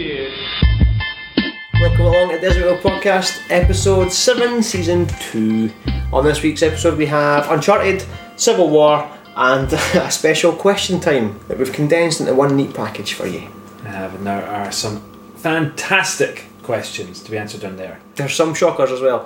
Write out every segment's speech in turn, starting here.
Welcome along to Desert World Podcast, episode 7, season 2. On this week's episode we have Uncharted, Civil War, and a special question time that we've condensed into one neat package for you. And there are some fantastic questions to be answered in there. There's some shockers as well.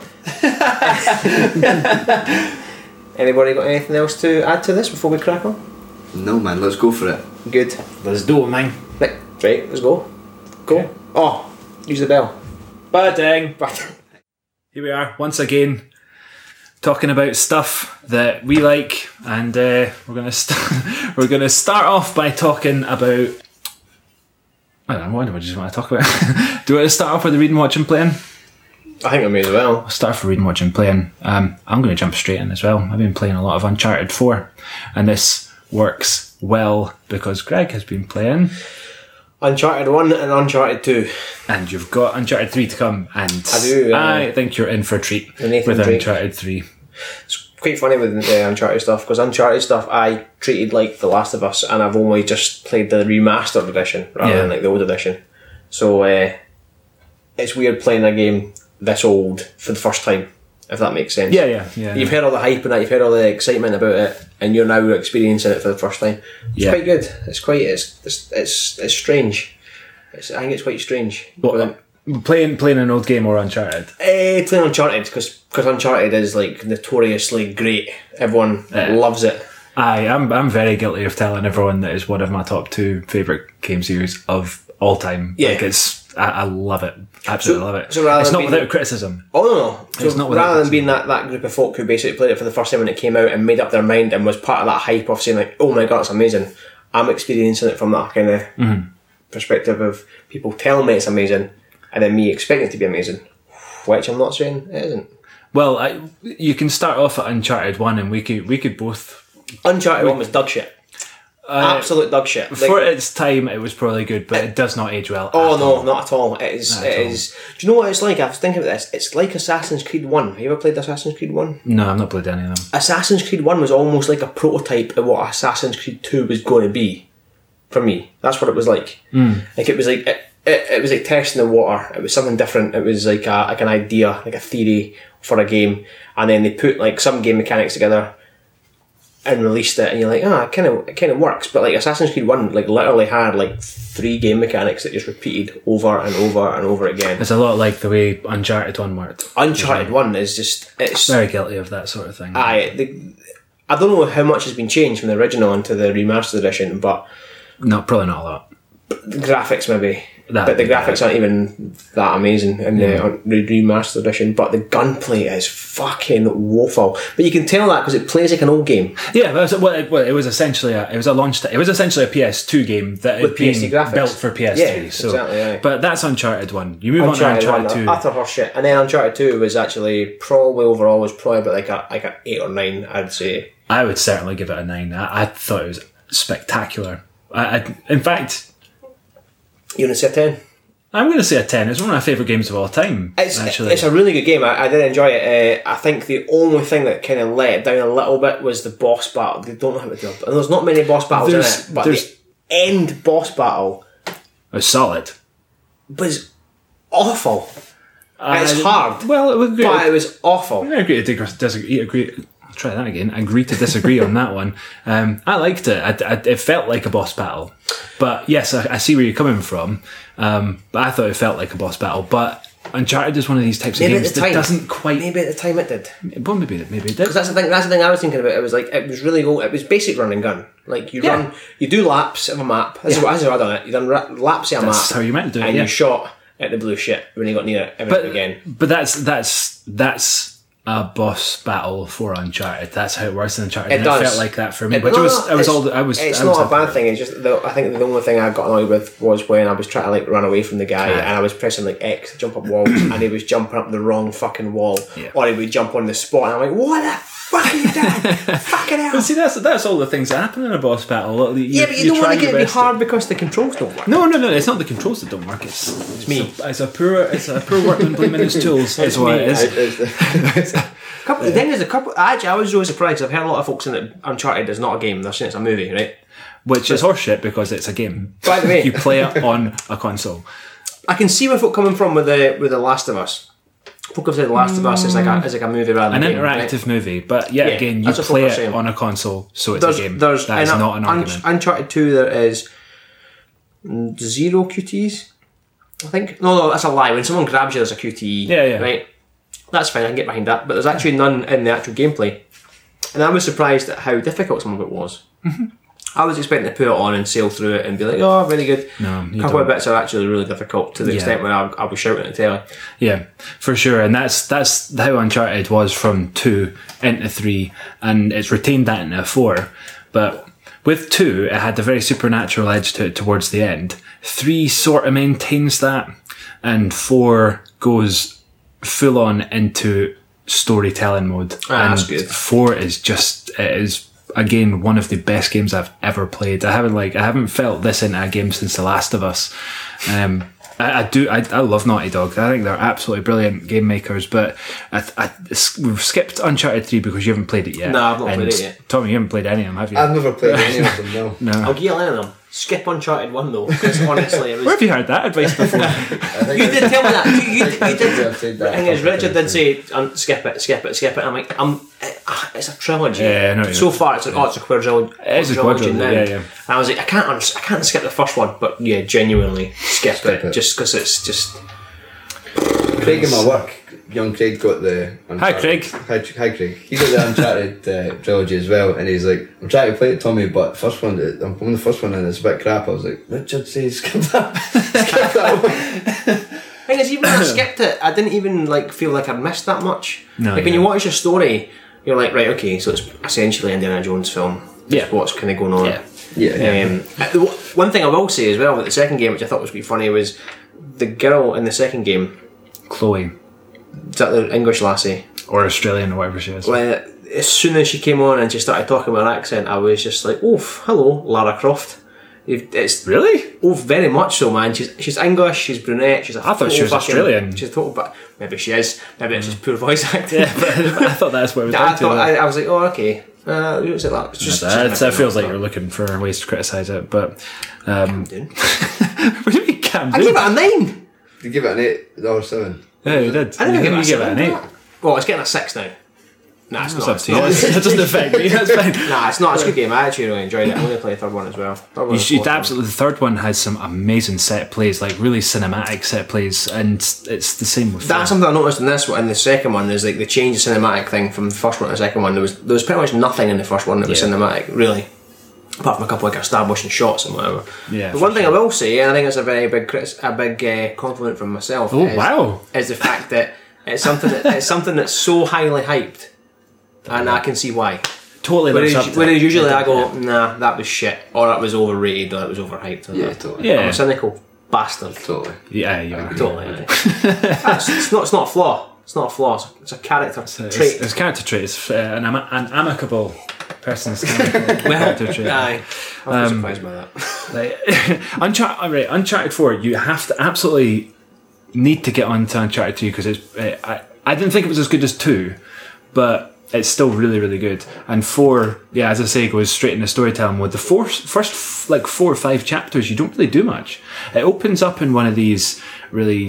Anybody got anything else to add to this before we crack on? No man, let's go for it. Good. Let's do it, man. Right, let's go. Go. Okay. Oh, use the bell. Ba-ding. Here we are, once again, talking about stuff that we like, and we're going to start off by talking about... I don't know, what do I just want to talk about? Do you want to start off with the reading, watching, playing? I think I may as well. I'll start for reading, watching, playing. I'm going to jump straight in as well. I've been playing a lot of Uncharted 4, and this works well because Greg has been playing Uncharted 1 and Uncharted 2. and you've got Uncharted 3 to come, and I do, I think you're in for a treat The Nathan with Drake. Uncharted 3. It's quite funny with the Uncharted stuff, because Uncharted stuff I treated like The Last of Us, and I've only just played the remastered edition rather than like the old edition. So it's weird playing a game this old for the first time, if that makes sense. Yeah. You've heard all the hype and that, you've heard all the excitement about it, and you're now experiencing it for the first time. It's quite good. It's strange. I think it's quite strange. What, playing an old game or Uncharted? Playing Uncharted, because Uncharted is like notoriously great. Everyone loves it. I'm very guilty of telling everyone that it's one of my top 2 favourite game series of all time. Yeah. Like I love it. Absolutely love it. So it's not without criticism. Oh no! So It's not without rather than criticism. being that group of folk who basically played it for the first time when it came out and made up their mind and was part of that hype of saying like, "Oh my god, it's amazing," I'm experiencing it from that kind of perspective of people telling me it's amazing and then me expecting it to be amazing, which I'm not saying it isn't. Well, you can start off at Uncharted 1, and we could both. Uncharted 1 was dug shit. Absolute dug shit. For its time, it was probably good, but it does not age well. Oh no, not at all. It is. Do you know what it's like? I was thinking about this. It's like Assassin's Creed 1. Have you ever played Assassin's Creed 1? No, I've not played any of them. Assassin's Creed 1 was almost like a prototype of what Assassin's Creed 2 was going to be. For me, that's what it was like. Like it was like it was like testing the water. It was something different. It was like an idea, like a theory for a game, and then they put like some game mechanics together and released it, and you're like, it kind of works. But like Assassin's Creed 1, like literally had like 3 game mechanics that just repeated over and over and over again. It's a lot like the way Uncharted 1 worked. Uncharted 1 is just it's Very guilty of that sort of thing. I don't know how much has been changed from the original into the remastered edition, but No, probably not a lot. the graphics maybe. That'd But the be graphics aren't even that amazing in the remastered edition. But the gunplay is fucking woeful. But you can tell that because it plays like an old game. Yeah, it was essentially a PS2 game that With had been PS2 graphics. built for PS3. Yeah, so, exactly, yeah. But that's Uncharted 1. You move on to Uncharted 2. Utter horse shit. And then Uncharted 2 was actually probably about like a 8 or 9, I'd say. I would certainly give it a 9. I thought it was spectacular. In fact, You want to say 10? I'm going to say a 10. It's one of my favourite games of all time. Actually, It's a really good game. I did enjoy it. I think the only thing that kind of let it down a little bit was the boss battle. They don't know how to do it. And there's not many boss battles in it, but the end boss battle it was solid. was awful. It's hard. Well, it was great. But it was awful. I agree to disagree. I'll try that again. Agree to disagree on that one. I liked it. It felt like a boss battle. But yes, I see where you're coming from. But I thought it felt like a boss battle. But Uncharted is one of these types of games that doesn't quite. Maybe at the time it did. Well, maybe it did. Because that's the thing. That's the thing I was thinking about. It was like it was really old. It was basic run and gun. Like you run, you do laps of a map. This is how I done it. You done laps of a map. That's how you meant to do it. And you shot at the blue shit when you got near it every again. But that's a boss battle for Uncharted. That's how it works in Uncharted. It does. felt like that for me. It's not not a bad thing. It's just I think the only thing I got annoyed with was when I was trying to like run away from the guy and I was pressing like X to jump up walls and he was jumping up the wrong fucking wall, or he would jump on the spot and I'm like, what the fuck are you doing? Fucking hell! But see, that's all the things that happen in a boss battle. But you don't want to get it be hard because the controls don't work. No. It's not the controls that don't work. It's me. It's a poor workman blaming his tools. Is what it is. I was really surprised. I've heard a lot of folks saying that Uncharted is not a game. They're saying it's a movie, right? Which is horseshit because it's a game. By the way, you play it on a console. I can see where folk coming from with the Last of Us. Folk have said The Last of Us is like a movie rather than an a game, interactive right? movie, but yeah, again, you that's what play folk are it saying. on a console, so it's a game. That is not an argument. Uncharted 2, there is 0 QTs, I think. No, that's a lie. When someone grabs you, there's a QTE. Yeah. Right? That's fine, I can get behind that. But there's actually none in the actual gameplay. And I was surprised at how difficult some of it was. Mm-hmm. I was expecting to put it on and sail through it and be like, oh, very good. No, a couple of bits are actually really difficult to the extent where I'll be shouting at the telly. Yeah, for sure. And that's how Uncharted was from 2 into 3, and it's retained that into 4. But with 2, it had the very supernatural edge to it towards the end. 3 sort of maintains that, and 4 goes full on into storytelling mode. And that's good. 4 is again one of the best games I've ever played. I haven't felt this into a game since The Last of Us. I love Naughty Dog. I think they're absolutely brilliant game makers, but we've skipped Uncharted 3 because you haven't played it yet. No, I've not played it yet. Tommy, you haven't played any of them, have you? I've never played any of them, no. I'll give you a line of them. Skip Uncharted 1 though, because honestly it was... Where have you heard that advice before? You did tell me that. You did. I've said that. The thing is, Richard did say, skip it. I'm like, it's a trilogy. Yeah, I know. So far, it's a quadrilogy. It is a quadrilogy, now. yeah. And I was like, I can't skip the first one, but yeah, genuinely skip it, just because it's just... Craig in my work, young Craig got the Uncharted. Hi, Craig. Hi Craig. He got the Uncharted trilogy as well, and he's like, I'm trying to play it, Tommy, but I'm on the first one and it's a bit crap. I was like, Richard says skip that. Skip that one. Thing is, even when I skipped it, I didn't even feel like I missed that much. No, when you watch a story, you're like, right, okay, so it's essentially Indiana Jones film. Yeah. What's kind of going on? Yeah. One thing I will say as well about the second game, which I thought was pretty funny, was the girl in the second game. Chloe. Is that the English lassie? Or Australian or whatever she is. Well, as soon as she came on and she started talking with her accent, I was just like, oh, hello, Lara Croft. It's really? Oh, very much so, man. She's English, she's brunette, she's a I thought she was Australian. She's total, but maybe she is. Maybe it's just poor voice acting. Yeah, but I thought that's what it was down to. I was like, oh, okay. Looks like that. It's just that feels like you're looking for ways to criticise it, but... what do you mean, Cam? I gave it a 9! You give it an 8 or 7? Yeah, you did. I didn't you give it an 8. Well, it's getting a 6 now. Nah, it's not. Up to you. That doesn't affect me. That's fine. Nah, it's not. It's a good game. I actually really enjoyed it. I'm going to play the third one as well. Absolutely. The third one has some amazing set plays, like really cinematic set plays, and it's the same with. That's something I noticed in this one. In the second one, there's like the change of cinematic thing from the first one to the second one. There was pretty much nothing in the first one that was cinematic, really, apart from a couple of establishing shots and whatever. Yeah. But one thing I will say, and I think it's a very big compliment from myself. Is the fact that it's something that's so highly hyped. And I can see why. Totally. Whereas usually I go, nah, that was shit, or that was overrated, or that was overhyped. Yeah, totally. Yeah. I'm a cynical bastard. Totally. Yeah, you are. Totally. It's not a flaw. It's not a flaw. It's a character trait. It's a character trait. It's an amicable person's character trait. Aye. I'm surprised by that. Uncharted 4, you have to absolutely need to get on to Uncharted 3 because I didn't think it was as good as 2, but it's still really, really good. And 4, yeah, as I say, goes straight into storytelling mode. The first 4 or 5 chapters, you don't really do much. It opens up in one of these really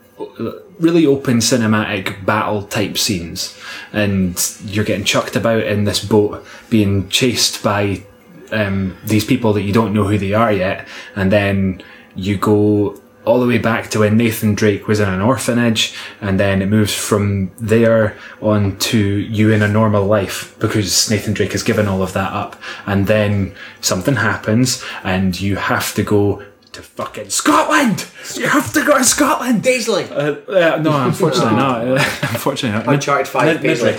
open cinematic battle type scenes, and you're getting chucked about in this boat, being chased by these people that you don't know who they are yet, and then you go all the way back to when Nathan Drake was in an orphanage, and then it moves from there on to you in a normal life because Nathan Drake has given all of that up, and then something happens and you have to go to fucking Scotland! You have to go to Scotland! Paisley! No, unfortunately not. Unfortunately not. Uncharted 5 Paisley.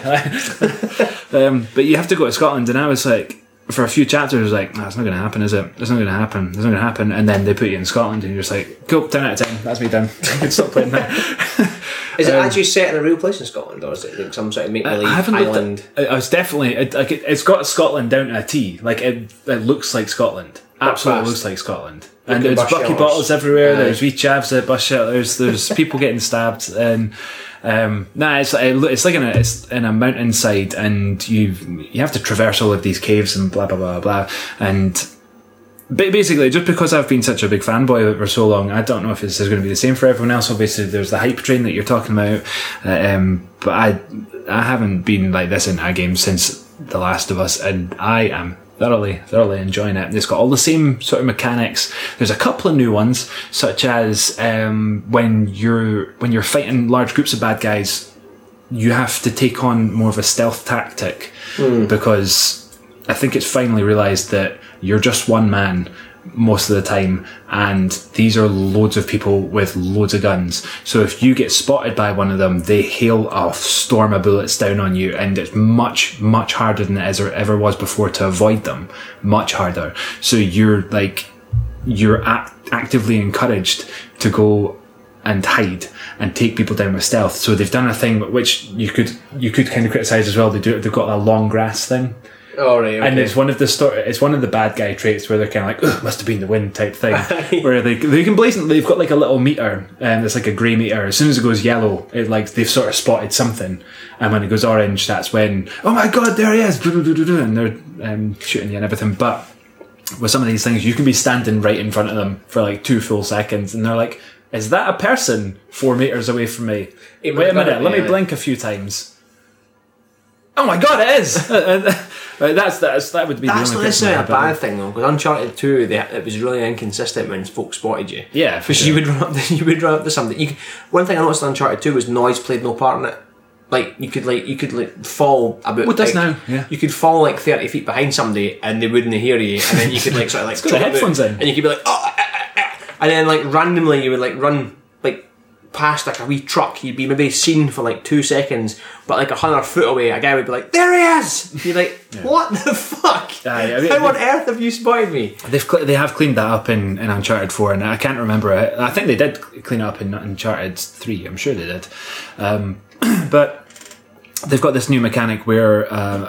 But you have to go to Scotland, and I was like, for a few chapters, I was like, no, it's not going to happen, is it? It's not going to happen. It's not going to happen. And then they put you in Scotland, and you're just like, cool, 10 out of 10. That's me done. I can stop playing that. Is it actually set in a real place in Scotland, or is it like some sort of make-believe island? I was definitely... it's got Scotland down to a T. Like, it looks like Scotland. Absolutely looks like Scotland. And there's bucky bottles everywhere. There's wee chavs at bus shelters. There's people getting stabbed. And it's like in a mountainside, and you have to traverse all of these caves and blah blah blah blah. And basically, just because I've been such a big fanboy of it for so long, I don't know if this is going to be the same for everyone else. Obviously, there's the hype train that you're talking about, but I haven't been like this in a game since The Last of Us, and I am thoroughly enjoying it. It's got all the same sort of mechanics. There's a couple of new ones, such as when you're fighting large groups of bad guys, you have to take on more of a stealth tactic, because I think it's finally realised that you're just one man most of the time, and these are loads of people with loads of guns. So if you get spotted by one of them, they hail a storm of bullets down on you, and it's much harder than it ever was before to avoid them. Much harder. So you're actively encouraged to go and hide and take people down with stealth. So they've done a thing which you could kind of criticise as well. They've got a long grass thing. Oh, right, okay. And it's one of the bad guy traits where they're kind of like, "Ugh, must have been the wind" type thing, where they can blatantly, they've got like a little meter, and it's like a grey meter. As soon as it goes yellow, it like they've sort of spotted something, and when it goes orange, that's when, oh my god, there he is, and they're shooting you and everything. But with some of these things, you can be standing right in front of them for like 2 full seconds, and they're like, "Is that a person 4 meters away from me? Wait a minute, let me blink a few times." Oh my god, it is! That would be that's the only not necessarily a bad thing though, because Uncharted 2, it was really inconsistent when folks spotted you. Yeah, for because sure. you would run up to something. One thing I noticed in Uncharted 2 was noise played no part in it. Like you could fall about. What does now? Yeah. You could fall like 30 feet behind somebody and they wouldn't hear you, and then you could like sort of like got the headphones in, and you could be like, and then like randomly you would like run like past like a wee truck. You'd be maybe seen for like 2 seconds, but like 100 foot away, a guy would be like, "There he is!" You're like, "What the fuck? How on earth have you spotted me?" They have cleaned that up in Uncharted 4, and I can't remember it. I think they did clean it up in Uncharted 3. I'm sure they did, but they've got this new mechanic where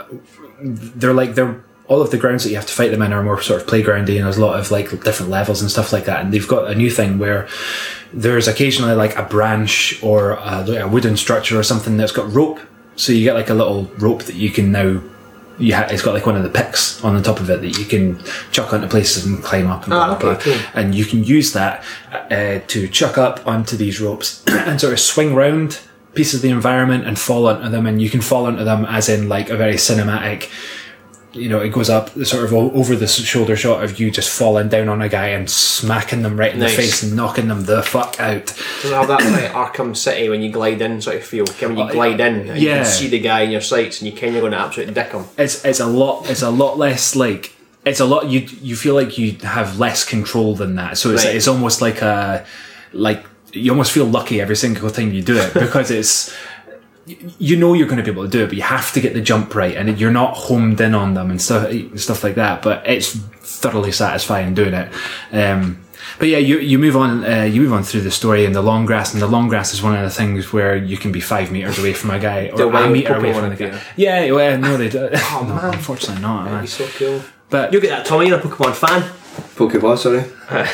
they're all of the grounds that you have to fight them in are more sort of playgroundy, and there's a lot of like different levels and stuff like that. And they've got a new thing where there's occasionally like a branch or a wooden structure or something that's got rope. So you get like a little rope that you can now. It's got like one of the picks on the top of it that you can chuck onto places and climb up and go up. Cool. And you can use that to chuck up onto these ropes and sort of swing round pieces of the environment and fall onto them. And you can fall onto them as in like a very cinematic. You know, it goes up sort of over the shoulder shot of you just falling down on a guy and smacking them right in the face and knocking them the fuck out. Does it have that like Arkham City when you glide in sort of feel? When you glide in and you can see the guy in your sights and you kind of going to absolutely dick him. It's a lot less like. It's a lot. You feel like you have less control than that. So it's almost like you almost feel lucky every single time you do it because it's. You know you're going to be able to do it, but you have to get the jump right, and you're not homed in on them and stuff like that. But it's thoroughly satisfying doing it. But yeah, you move on. You move on through the story in the long grass, and the long grass is one of the things where you can be 5 meters away from a guy or a meter away from a guy. Yeah, well, no, they do. Oh no, man, unfortunately not. That'd be so cool. But you'll get that, Tommy. You're a Pokemon fan. Pokemon, sorry.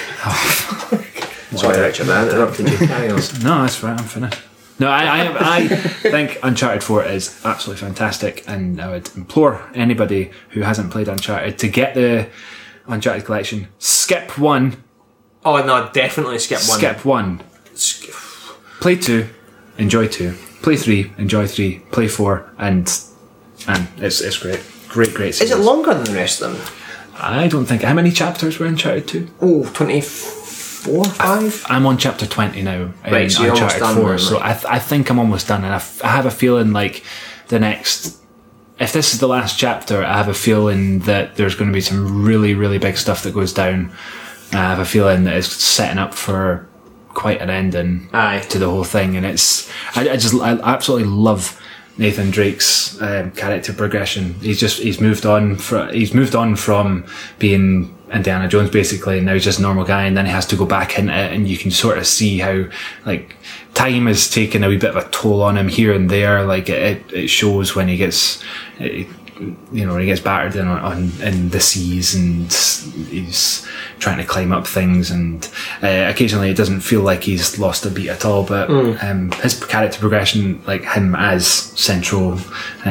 Sorry, Richard. Man, interrupted you. Carry on. No, that's right. I'm finished. No, I think Uncharted 4 is absolutely fantastic, and I would implore anybody who hasn't played Uncharted to get the Uncharted collection. Skip 1. Oh no, definitely skip 1. Skip 1. Play 2, enjoy 2. Play 3, enjoy 3. Play 4, and it's great. Great series. Is it longer than the rest of them? I don't think. How many chapters were Uncharted 2? Oh, 24, 5? I'm on chapter 20 now in right, so Uncharted 4, done, so I think I'm almost done, and I have a feeling like the next... If this is the last chapter, I have a feeling that there's going to be some really, really big stuff that goes down. I have a feeling that it's setting up for quite an ending to the whole thing, and it's... I absolutely love Nathan Drake's character progression. He's moved on from being Indiana Jones basically, and now he's just a normal guy, and then he has to go back into it, and you can sort of see how like time has taken a wee bit of a toll on him here and there. Like it shows when he gets when he gets battered in the seas, and he's trying to climb up things, and occasionally it doesn't feel like he's lost a beat at all, but his character progression, like him as central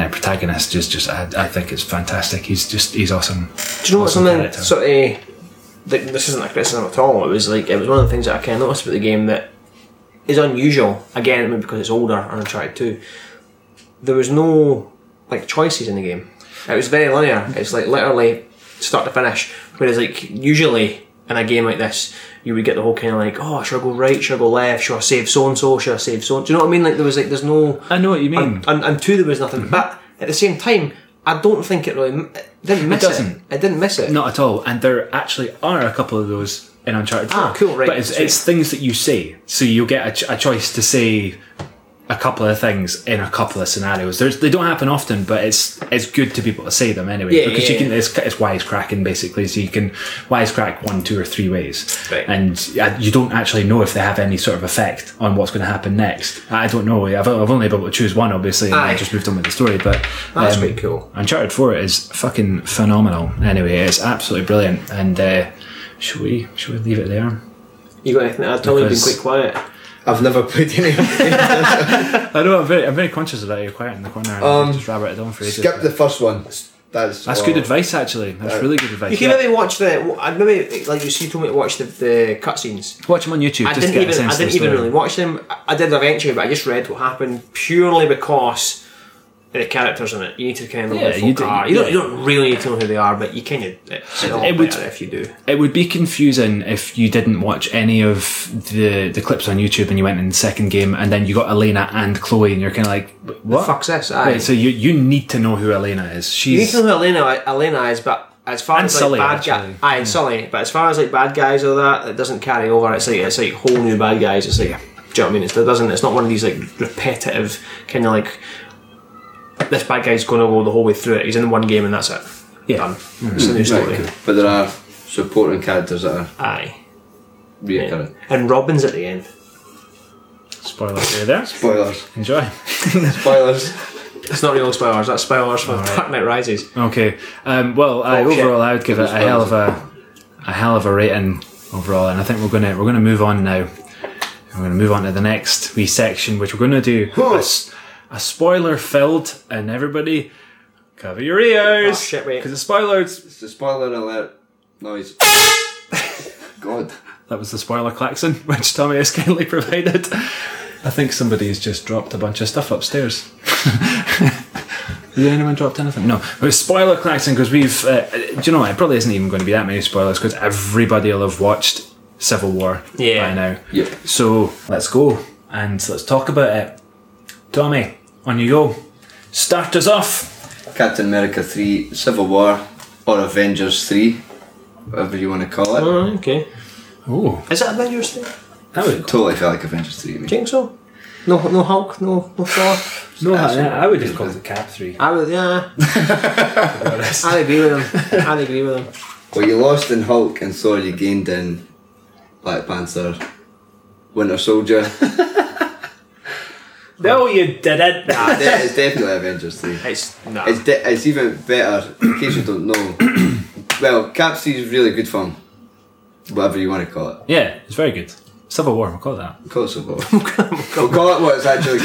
protagonist, just I think it's fantastic. He's awesome. Do you know what something sort of this isn't a criticism at all. It was one of the things that I kind of noticed about the game that is unusual. Again, maybe because it's older and Uncharted 2. There was no like choices in the game. It was very linear. It's like literally start to finish. Whereas like usually in a game like this, you would get the whole kind of like, oh, should I go right? Should I go left? Should I save so and so? Should I save so? Do you know what I mean? Like there's no. I know what you mean. And 2 there was nothing. But at the same time, I don't think it didn't miss it. It didn't miss it. Not at all. And there actually are a couple of those in Uncharted 4. Ah, cool, right. But it's things that you say. So you'll get a choice to say a couple of things in a couple of scenarios. They don't happen often, but it's good to be able to say them anyway. Because you can, it's wisecracking basically, so you can wisecrack 1, 2 or 3 ways. Right. And you don't actually know if they have any sort of effect on what's going to happen next. I don't know. I've only been able to choose one, obviously, and I just moved on with the story. But that's pretty cool. Uncharted 4 is fucking phenomenal. Anyway, it's absolutely brilliant. And should we leave it there? You got anything to add? Tommy, you've been quite quiet. I've never played any of them. I know, I'm very conscious of that. You're quiet in the corner. And just rabbit it on for ages. Skip the first one. That's good advice, actually. That's really good advice. You can maybe watch like you told me to watch the cutscenes. Watch them on YouTube. I didn't even really watch them. I did eventually, but I just read what happened purely because the characters in it. You need to kind of know who folk are. You don't really need to know who they are, but you kind of it's a lot better if you do. It would be confusing if you didn't watch any of the clips on YouTube and you went in the second game and then you got Elena and Chloe and you're kind of like, what the fuck's this? Right, so you need to know who Elena is. You need to know who Elena is, but as far as Sully, like bad guys, and Sully, but as far as like bad guys or that, it doesn't carry over. It's like whole new bad guys. It's like, do you know what I mean? It's not one of these like repetitive kind of like, this bad guy's going to go the whole way through it. He's in one game and that's it. Yeah. Done. It's a new story. Cool. But there are supporting characters that are reoccurring. And Robin's at the end. Spoilers, are you there? Spoilers. Enjoy. Spoilers. It's not real spoilers. That's spoilers for Dark Knight Rises. Okay. Overall, I would give it a hell of a rating overall, and I think we're gonna move on now. We're gonna move on to the next wee section, which we're gonna do a spoiler filled, and everybody cover your ears. Oh shit! Wait, because it's spoilers. It's the spoiler alert noise. God, that was the spoiler klaxon, which Tommy has kindly provided. I think somebody's just dropped a bunch of stuff upstairs. Did anyone dropped anything? No. It was spoiler klaxon because we've. Do you know what? It probably isn't even going to be that many spoilers because everybody will have watched Civil War by now. Yep. So let's go and let's talk about it. Tommy, on you go. Start us off. Captain America 3, Civil War, or Avengers 3, whatever you want to call it. Oh, okay. Oh, is it Avengers 3? That would totally felt like Avengers 3. Do you think so? No Hulk, no Thor. No, I would just call it Cap 3. I would, yeah. I agree with him. Well, you lost in Hulk and Thor. You gained in Black Panther, Winter Soldier. No, you didn't. Nah, it's definitely Avengers 3. It's even better, in case you don't know. Well, Cap 3 is really good fun. Whatever you want to call it. Yeah, it's very good. Civil War, we'll call it that. We'll call it Civil War. We'll call it what it's actually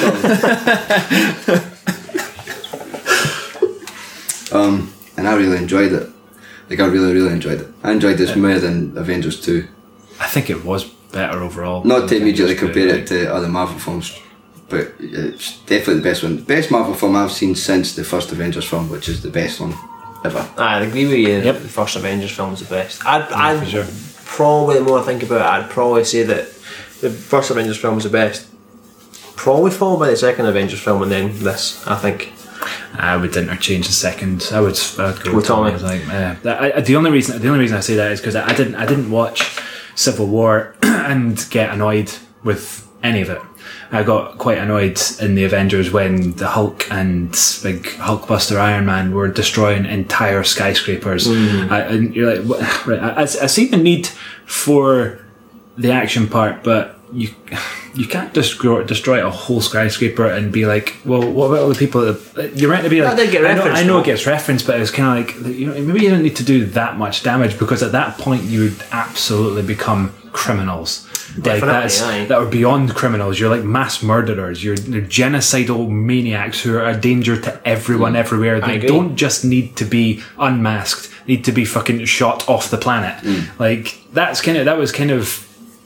called. And I really enjoyed it. Like, I really, really enjoyed it. I enjoyed this more than Avengers 2. I think it was better overall. Not to immediately compare it to other Marvel films, but it's definitely the best one. The best Marvel film I've seen since the first Avengers film, which is the best one ever. I agree with you. Yep. The first Avengers film is the best. I'd for sure. Probably, the more I think about it, I'd probably say that the first Avengers film was the best. Probably followed by the second Avengers film, and then this, I think. I would interchange the second. I would go with Tommy. The only reason I say that is because I didn't watch Civil War and get annoyed with any of it. I got quite annoyed in the Avengers when the Hulk and big Hulkbuster Iron Man were destroying entire skyscrapers. And you're like, what? Right, I see the need for the action part, but you can't destroy a whole skyscraper and be like, well, what about all the people that you're meant to be like? I know it gets referenced, but it's kind of like, maybe you don't need to do that much damage, because at that point you would absolutely become criminals. Like Definitely, that are beyond criminals. You're like mass murderers. You're genocidal maniacs who are a danger to everyone everywhere. They agree. don't just need to be unmasked. Need to be fucking shot off the planet. Like that was kind of.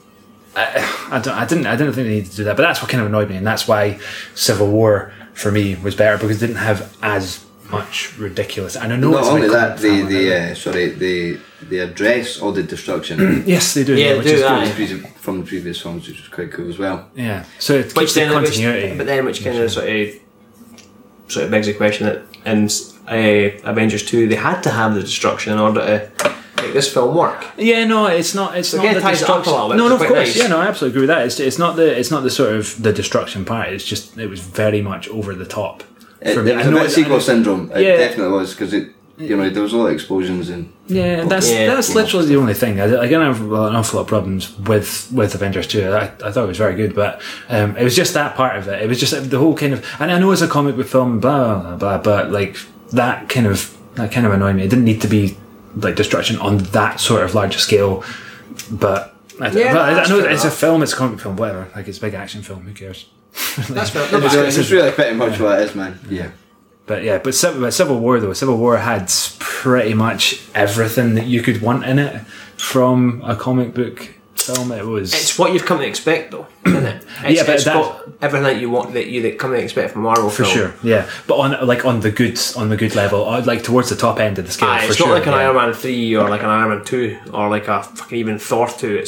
I didn't think they needed to do that, but that's what kind of annoyed me, and that's why Civil War for me was better, because it didn't have as much ridiculous. And I know Not it's only like that, they address all the destruction yes, they do. Yeah, they which do is that. cool. from the previous films, which was quite cool as well. Yeah, so it Which keeps the then, continuity. but then which kind of sort of begs the question that in Avengers 2 they had to have the destruction in order to make this film work. Yeah, no, it's not. It's not again, the it ties it up a destruction. little bit, No, which no, is of quite course. nice. Yeah, no, I absolutely agree with that. It's not the sort of the destruction part. It's just it was very much over the top. It for me. was a bit sequel syndrome. It Yeah. definitely was, because there was a lot of explosions and. Yeah, that's literally the only thing. I didn't have an awful lot of problems with Avengers 2. I thought it was very good, but it was just that part of it. It was just the whole kind of, and I know it's a comic book film, blah blah blah, but like that kind of annoyed me. It didn't need to be like destruction on that sort of large scale, but I know that it's a film, it's a comic book film, whatever. Like it's a big action film. Who cares? That's fair. It's really pretty much what it is, man. Yeah. But Civil War though, Civil War had pretty much everything that you could want in it from a comic book film. It's what you've come to expect, though, isn't it? It's got everything that you want that come to expect from a Marvel for film. sure. Yeah, but on the good level, like towards the top end of the scale. It's not like an Iron Man 3 or like an Iron Man 2 or like a fucking even Thor 2.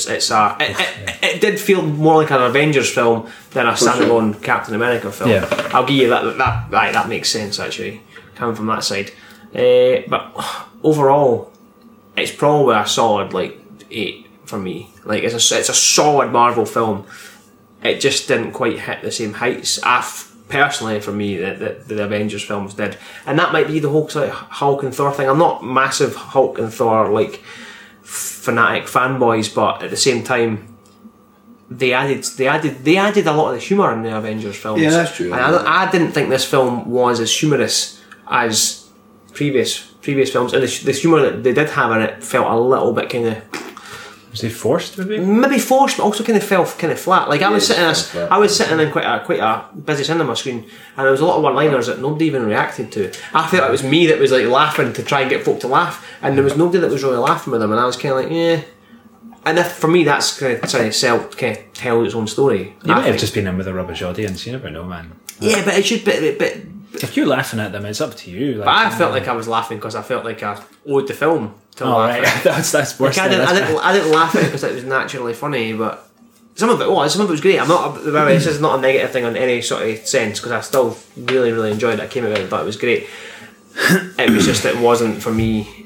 It did feel more like an Avengers film than a standalone Captain America film. Yeah. I'll give you that makes sense actually, coming from that side. But overall, it's probably a solid like 8 for me. Like it's a solid Marvel film. It just didn't quite hit the same heights. Personally, for me, that the Avengers films did, and that might be the whole sort of Hulk and Thor thing. I'm not massive Hulk and Thor like fanatic fanboys, but at the same time, they added a lot of the humour in the Avengers films. Yeah, that's true. And I didn't think this film was as humorous as previous films, and the humour that they did have in it felt a little bit kind of. Was he forced? Maybe forced, but also kind of fell kind of flat. Like I was sitting in quite a busy cinema screen, and there was a lot of one-liners that nobody even reacted to. I felt it was me that was like laughing to try and get folk to laugh, and there was nobody that was really laughing with them, and I was kind of like, yeah. And for me, that's kind of tell its own story. You might have just been in with a rubbish audience. You never know, man. Yeah, but it should. But if you're laughing at them, it's up to you. Like, but I felt like I was laughing because I felt like I owed the film to laugh. Right. that's worse. Like I didn't laugh at it because it was naturally funny, but some of it was great. I'm not. This is not a negative thing in any sort of sense, because I still really, really enjoyed it. I came out of it and thought it was great. It was just it wasn't for me.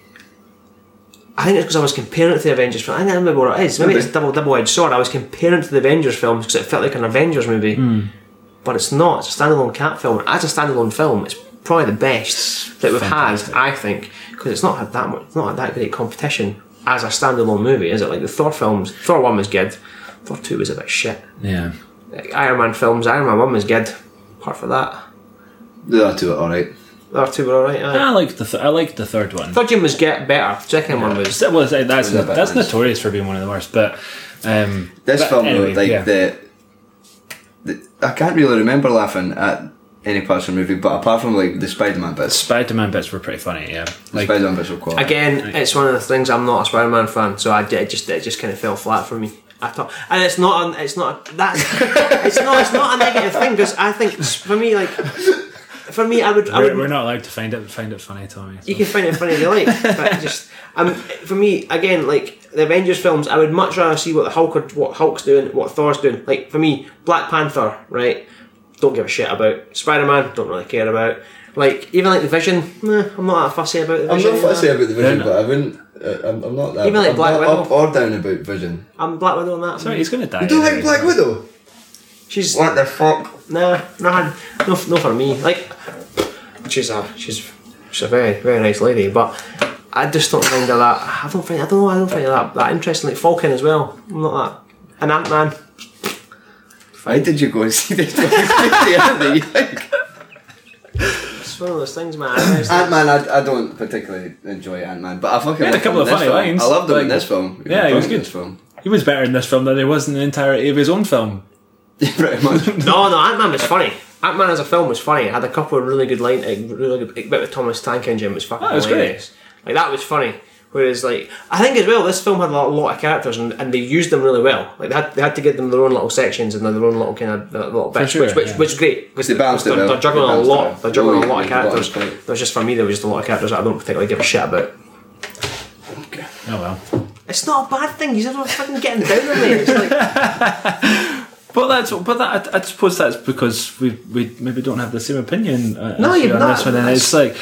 I think it's because I was comparing it to the Avengers film. I don't remember what it is. Maybe it's double-edged sword. I was comparing it to the Avengers films because it felt like an Avengers movie. But it's not. It's a standalone Cap film. As a standalone film, it's probably the best that we've had, I think, because it's not had that much. It's not had that great competition as a standalone movie, is it? Like the Thor films. Thor 1 was good. Thor 2 was a bit shit. Yeah. Like Iron Man films. Iron Man 1 was good. Apart from that, The other two are alright. the other two were alright. I liked the third one. Third one was better. Second one was. Well, that's notorious for being one of the worst. But This film, anyway, though, like yeah. I can't really remember laughing at any parts of the movie, but apart from like the Spider-Man bits. Spider-Man bits were pretty funny. Yeah, The Spider-Man bits were quite. Again, it's one of the things. I'm not a Spider-Man fan, so it just kind of fell flat for me. I thought, and it's not a negative thing, because I think for me, we're not allowed to find it funny, Tommy. So. You can find it funny if you like, but just for me, again, like the Avengers films, I would much rather see what Hulk's doing, what Thor's doing. Like for me, Black Panther, right? Don't give a shit about. Spider-Man, don't really care about. Like even like the Vision, I'm not that fussy about the Vision. I'm not fussy about the Vision, but I wouldn't. I'm not that. Even like I'm Black not Widow. up or down about Vision. I'm Black Widow on that. Sorry, he's gonna die. You don't like anyway, Black so. Widow? She's What the fuck? no for me. Like she's a very, very nice lady, but I just don't find her that. I don't find her that interesting. Like Falcon as well. I'm not that. And Ant-Man. Why did you go and see this? The other day? It's one of those things, man. Ant-Man, I don't particularly enjoy Ant-Man, but I fucking He had a couple of loved him in funny this film. lines. I loved him in Like- this film. Yeah, he was in good. This film. He was better in this film than he was in the entirety of his own film. Pretty much. No, Ant-Man was funny. Ant-Man as a film was funny. It had a couple of really good lines, really good bit with Thomas Tank Engine was fucking was hilarious. Like that was funny. Whereas, like, I think as well, this film had a lot of characters and they used them really well. Like they had to give them their own little sections and their own little kind of little bits, sure, which is great because They balanced it well. They're juggling a lot. They're juggling a lot of characters. It There's just for me, there was just a lot of characters that I don't particularly give a shit about. Okay. Oh well. It's not a bad thing. You're not fucking getting down on me. It's like, I suppose that's because we maybe don't have the same opinion. No, as you you're on not. this one, and it's like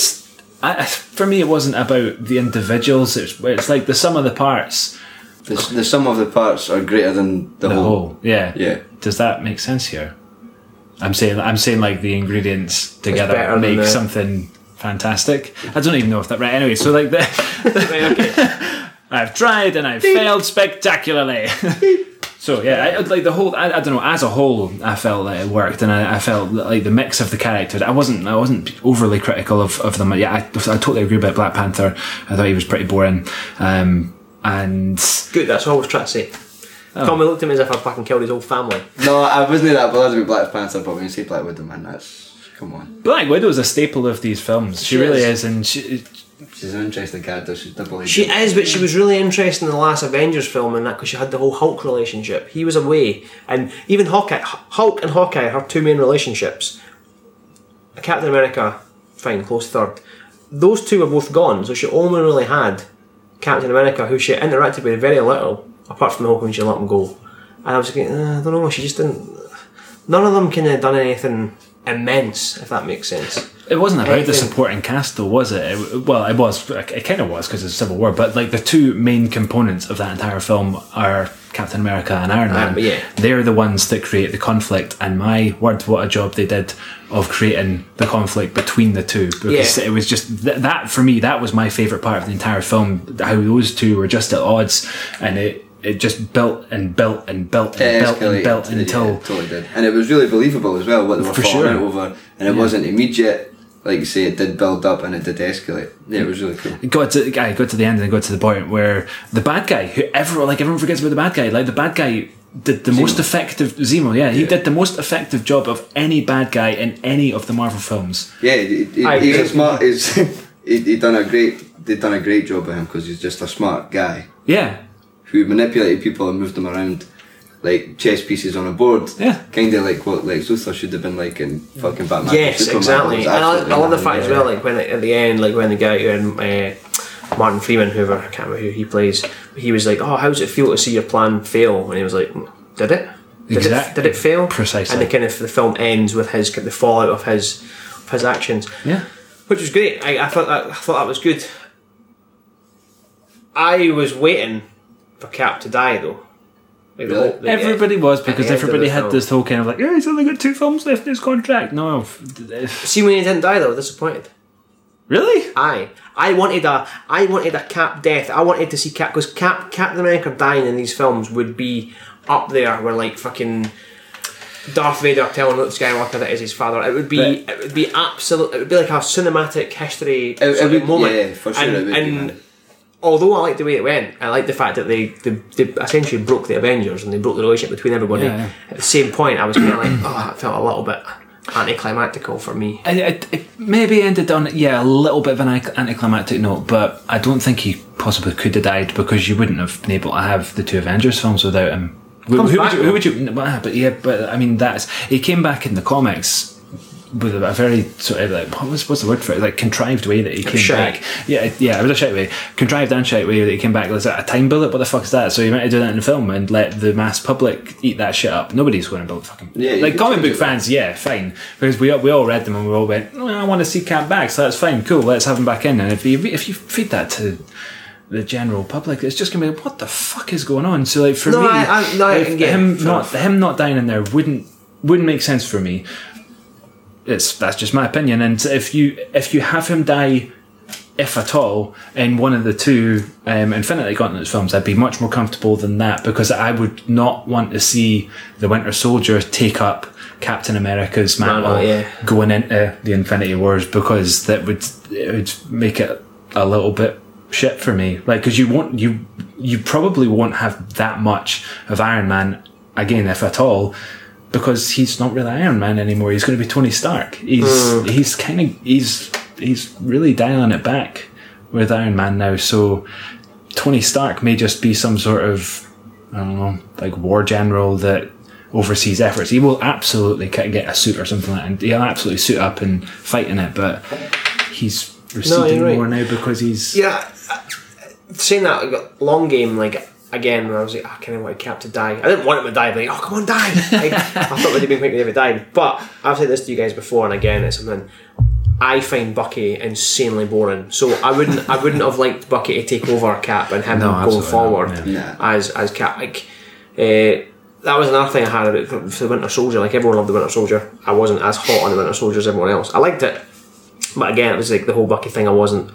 for me, it wasn't about the individuals. It's like the sum of the parts. The sum of the parts are greater than the whole. Yeah. Yeah. Does that make sense here? I'm saying like the ingredients together better than make the- something fantastic. I don't even know if that right. Anyway, so like right, okay. I've tried and I've failed spectacularly. So yeah, like the whole, I don't know. As a whole, I felt like it worked, and I felt like the mix of the characters. I wasn't overly critical of them. Yeah, I totally agree about Black Panther. I thought he was pretty boring, and Good, that's all I was trying to say. Tommy looked at me as if I fucking killed his whole family. No, I wasn't that bothered with Black Panther, but when you say Black Widow, man, that's... Come on. Black Widow is a staple of these films. She really is, and She's an interesting character. She's double agent. She is, but she was really interesting in the last Avengers film and that because she had the whole Hulk relationship. He was away, and even Hulk and Hawkeye, her two main relationships. Captain America, fine, close third. Those two were both gone, so she only really had Captain America, who she interacted with very little, apart from the Hulk when she let him go. And I was thinking, I don't know, she just didn't. None of them kind of done anything immense, if that makes sense. it wasn't about the Anything. supporting cast, though, was it? Well, it was. It kind of was because it's Civil War, but like the two main components of that entire film are Captain America and Iron Man. Yeah. They're the ones that create the conflict, and my word, what a job they did of creating the conflict between the two. Because it was just that for me, that was my favourite part of the entire film. How those two were just at odds, and it just built and built and built and built and built until... Yeah, totally did. And it was really believable as well, what they were falling out over. And it wasn't immediate. Like you say, it did build up and it did escalate. Yeah, it was really cool. It got to the end and got to the point where the bad guy, who everyone forgets about the bad guy, like the bad guy did the most effective... Zemo, he did the most effective job of any bad guy in any of the Marvel films. Yeah, he's a smart... They'd done a great job of him because he's just a smart guy. Yeah. Who manipulated people and moved them around like chess pieces on a board. Yeah. Kind of like what Lex Luthor should have been like in fucking Batman. Yes, Superman. exactly. Was And I absolutely love the nothing fact as there. well, like when at the end, like when the guy Martin Freeman, whoever, I can't remember who he plays, he was like, "Oh, how does it feel to see your plan fail?" And he was like, "Did it? Did it fail?" Precisely. And the film ends with the fallout of his actions. Yeah. Which was great. I thought that was good. I was waiting for Cap to die though. Like Really? Everybody was, because at the end of everybody the had film. this whole kind of like, he's only got 2 films left in his contract. No. See, when he didn't die though, I was disappointed. Really? I wanted a Cap death. I wanted to see Cap, because Captain America dying in these films would be up there where like fucking Darth Vader telling Luke Skywalker that is his father. It would be absolute. It would be like a cinematic history sort of moment. Yeah, for sure. it would be, man. Although I like the way it went, I like the fact that they essentially broke the Avengers and they broke the relationship between everybody. Yeah. At the same point, I was kind of like, oh, it felt a little bit anticlimactical for me. It maybe ended on a little bit of an anticlimactic note, but I don't think he possibly could have died, because you wouldn't have been able to have the 2 Avengers films without him. Who would you? But I mean, he came back in the comics with a very sort of like, what's the word for it? Like contrived way that he came back. Yeah, it was a shite way, contrived and shite way that he came back. Was that a time bullet? What the fuck is that? So he meant to do that in the film and let the mass public eat that shit up. Nobody's going to build fucking like comic book fans. Yeah, fine, because we all read them and we all went, I want to see Cap back, so that's fine, cool. Let's have him back in. And if you feed that to the general public, it's just gonna be, what the fuck is going on? So like for me, him not dying in there wouldn't make sense for me. That's just my opinion. And if you have him die, if at all, in one of the 2 Infinity Gauntlet films, I'd be much more comfortable than that, because I would not want to see the Winter Soldier take up Captain America's mantle going into the Infinity Wars, because it would make it a little bit shit for me. Like, because you probably won't have that much of Iron Man again, if at all, because he's not really Iron Man anymore. He's going to be Tony Stark. He's really dialing it back with Iron Man now. So Tony Stark may just be some sort of, I don't know, like war general that oversees efforts. He will absolutely get a suit or something like that, and he'll absolutely suit up and fight in it, but he's receding more now because he's... Yeah, saying that, like, long game, like, again, when I was like, I kind of want Cap to die. I didn't want him to die, but like, oh, come on, die! Like, I thought they'd been quick if he died. But I've said this to you guys before, and again, it's something... I find Bucky insanely boring, so I wouldn't have liked Bucky to take over Cap and him going forward as Cap. Like, that was another thing I had about for the Winter Soldier. Like, everyone loved the Winter Soldier. I wasn't as hot on the Winter Soldier as everyone else. I liked it, but again, it was like the whole Bucky thing. I think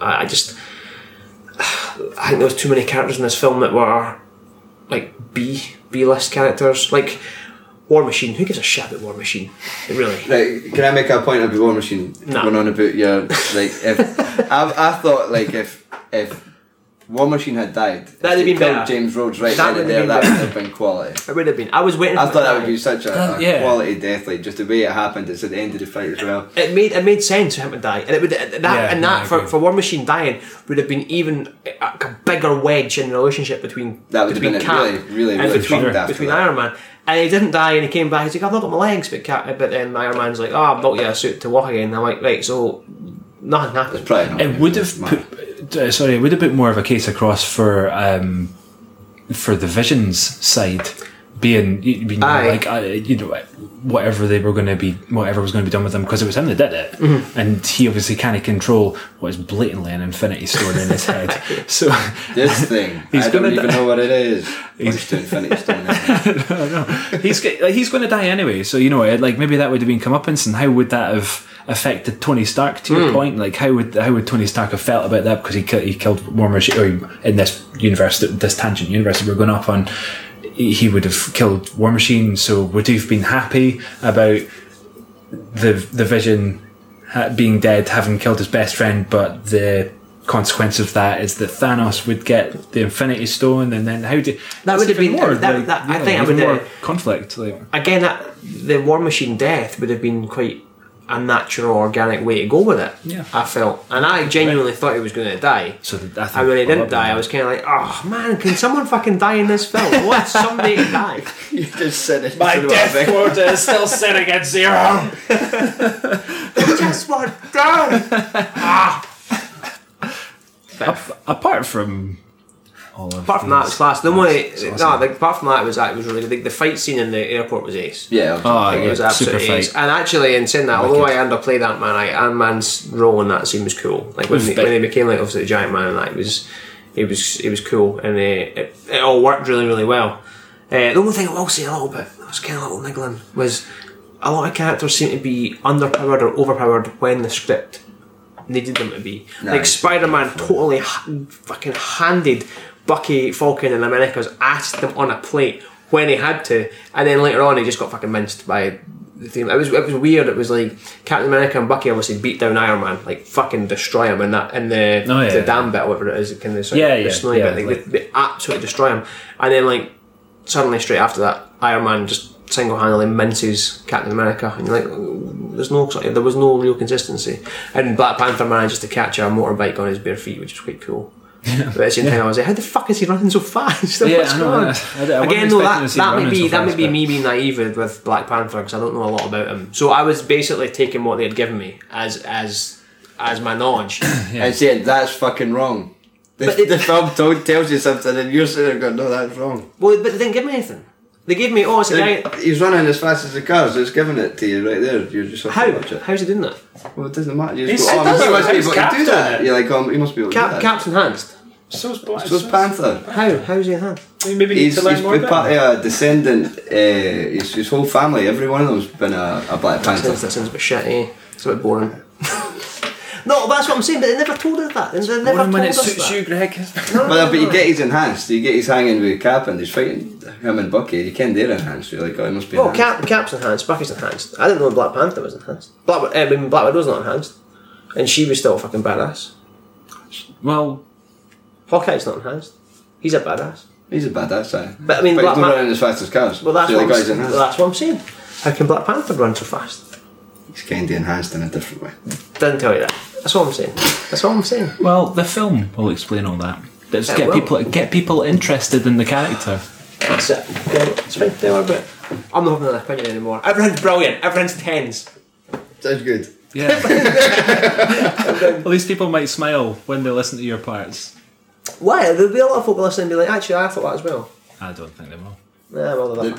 there was too many characters in this film that were like B-list characters, like War Machine. Who gives a shit about War Machine? Really? Right, can I make a point about War Machine? Going on about your like, if I thought like if War Machine had died, that'd have been better. James Rhodes right then and there, that would have been quality. It would have been. I was waiting. I thought that would be such a quality death, like just the way it happened. It's at the end of the fight as well. It made sense for him to die, and it would for War Machine dying would have been even a bigger wedge in the relationship between Cap and between Iron Man. And he didn't die, and he came back. He's like, I've not got my legs, but then Iron Man's like, oh, I've built you a suit to walk again. And I'm like, right, so nothing happened. It would have put more of a case across for the Vision's side, being whatever was going to be done with him, because it was him that did it, and he obviously can't control what is blatantly an Infinity Stone in his head. So this thing, I don't even know what it is. He's to Infinity Stone. No. He's going to die anyway. So like maybe that would have been comeuppance, and how would that have affected Tony Stark? To your point, like how would Tony Stark have felt about that, because he killed War Machine, or in this universe, this tangent universe that we're going off on. He would have killed War Machine, so would he have been happy about the Vision being dead, having killed his best friend, but the consequence of that is that Thanos would get the Infinity Stone, and then that would have been more? I think I would more conflict. Like. Again, the War Machine death would have been quite a natural, organic way to go with it. Yeah, I felt, and I genuinely thought he was going to die. So and when he didn't die, I was kind of like, "Oh man, can someone fucking die in this film? I want somebody to die." You just said it. My death quota is still sitting at 0. I just want down. Apart from that, it was class. Apart from that, it was really the fight scene in the airport was ace. Yeah, it was absolutely ace. And actually, in saying that, although I underplayed Ant-Man's role in that scene was cool. Like when he became like obviously the giant man, and that it was cool, and it all worked really, really well. The only thing I will say a little bit, I was kind of a little niggling, was a lot of characters seem to be underpowered or overpowered when the script needed them to be. Nice. Like Spider-Man totally fucking handed Bucky, Falcon and America's asked them on a plate when he had to, and then later on he just got fucking minced by the thing. It was weird. It was like Captain America and Bucky obviously beat down Iron Man, like fucking destroy him in the dam bit or whatever it is, kind of the snowy bit. Like, they absolutely destroy him, and then like suddenly straight after that, Iron Man just single-handedly minces Captain America, and you're like, there was no real consistency. And Black Panther managed to catch a motorbike on his bare feet, which is quite cool. But at the same time, I was like, how the fuck is he running so fast? What's going on? Again, though, that may be me being naive with Black Panther, because I don't know a lot about him. So I was basically taking what they had given me as my knowledge. And saying that's fucking wrong. The film tells you something, and you're sitting there going, no, that's wrong. Well, but they didn't give me anything. They gave me, it's a guy. He's running as fast as the car, so it's giving it to you right there. You're just have to watch it. How's he doing that? Well, it doesn't matter. You just go, he must be able to do that. You're like, he must be able to do that. Cap's enhanced. So's Panther. How's he enhanced? Maybe need to learn more about part of a descendant. His whole family, every one of them's been a Black Panther. That sounds a bit shit, eh? It's a bit boring. No, that's what I'm saying, but they never told us that. They never told us suits that. You, Greg. But you get his enhanced. You get his hanging with Cap, and he's fighting him and Bucky. You can they're enhanced. You're like, he must be enhanced. Cap's enhanced, Bucky's enhanced. I didn't know Black Panther was enhanced. Black Widow's not enhanced. And she was still fucking badass. Well, Hawkeye's not enhanced. He's a badass. He's a badass, aye. But I mean, But Black he's not Panther. running as fast as cars. Well, that's So what the guy's I'm, enhanced. that's what I'm saying. How can Black Panther run so fast? He's kind of enhanced in a different way. Didn't tell you that. That's what I'm saying. That's what I'm saying. Well, the film will explain all that. Let's It get will. people interested in the character. That's it. Yeah, it's fine. Don't worry about it. I'm not having an opinion anymore. Everyone's brilliant. Everyone's tens. Sounds good. Yeah. At least people might smile when they listen to your parts. Why? There'll be a lot of folk listening and be like, actually, I thought that as well. I don't think they will. Nah, well, There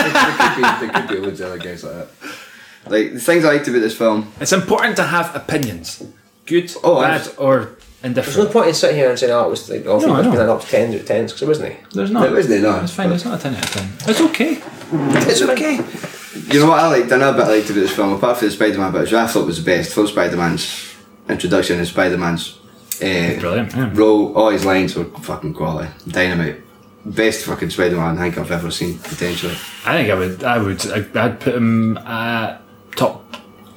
they're could be loads of other guys like that. Like, the things I liked about this film... It's important to have opinions. Good, Oh, bad, or There's no indifferent. point in sitting here and saying, oh, it was like, oh, No, I it's know. been up to 10s out of 10s, because it wasn't. There's not. It wasn't, no. It's fine, it's not a 10 out of 10. It's okay. It's okay. You know what I liked? Another bit I liked about this film, apart from the Spider-Man bit, which I thought was the best. I thought Spider-Man's introduction and Spider-Man's Brilliant, yeah. role, all his lines were fucking quality. Dynamite. Best fucking Spider-Man I think I've ever seen, potentially. I think I'd put him at top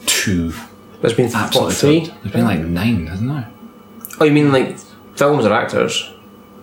2. There's been Absolutely. 3. There's been like 9, hasn't there? Oh, you mean like films or actors?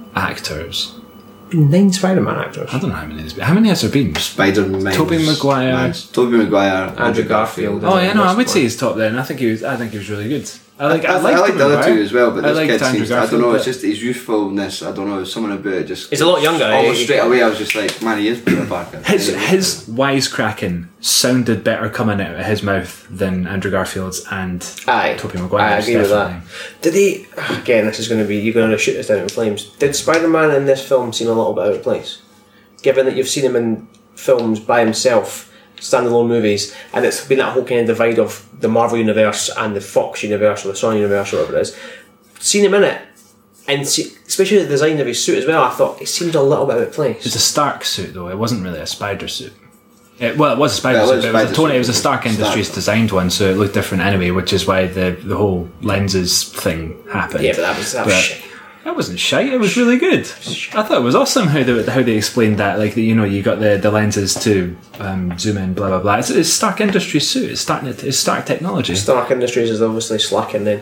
Actors. Been 9 Spider-Man actors. I don't know how many there's been. How many has there been? Spider-Man. Tobey Maguire. Tobey Maguire. Andrew Garfield. Oh yeah, no, I would say he's top then. I think he was really good. I liked I liked Tobey the other Maguire. two as well, but I this liked kid Andrew seems, I don't Garfield, know, it's but- just his youthfulness, I don't know, something about it just... He's a lot younger, Almost eh? straight away I was just like, man, he is Peter Parker. His wisecracking sounded better coming out of his mouth than Andrew Garfield's and Aye. Tobey Maguire's. I agree with definitely. that. Did he... Again, this is going to be... You're going to shoot this down in flames. Did Spider-Man in this film seem a little bit out of place? Given that you've seen him in films by himself, standalone movies, and it's been that whole kind of divide of the Marvel Universe and the Fox Universe or the Sony Universe or whatever it is. Seen him in it, and especially the design of his suit as well, I thought it seemed a little bit out of place. It's a Stark suit though. It wasn't really a spider suit. It was a spider Yeah, it suit, was but a it was spider a Tony. suit. It was a Stark Industries designed one, so it looked different anyway, which is why the whole lenses thing happened. Yeah, but that was But shit. That wasn't shite. It was really good. I thought it was awesome how they explained that. Like you got the lenses to zoom in, blah blah blah. It's Stark Industries suit. It's Stark technology. Stark Industries is obviously slacking then.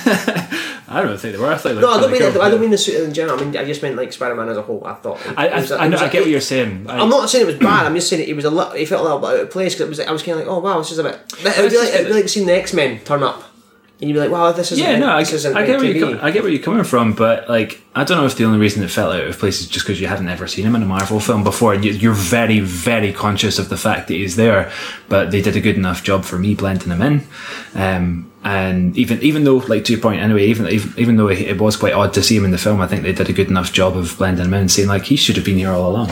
I don't think they were. I thought they No, I looked don't mean really cool. I don't mean the suit in general. I mean I just meant like Spider-Man as a whole. I thought. I know. I get what you're saying. I'm not saying it was bad. I'm just saying he felt a little bit out of place because I was kind of like, oh wow, this is a bit. It'd be like seeing the X-Men turn up, and you'd be like, wow, this isn't. Yeah, no, I this isn't get where TV. I get where you're coming from, but like, I don't know if the only reason it felt out of place is just because you hadn't ever seen him in a Marvel film before, and you're very, very conscious of the fact that he's there. But they did a good enough job for me blending him in, and even though, like to your point, anyway, even though it was quite odd to see him in the film, I think they did a good enough job of blending him in and saying like he should have been here all along.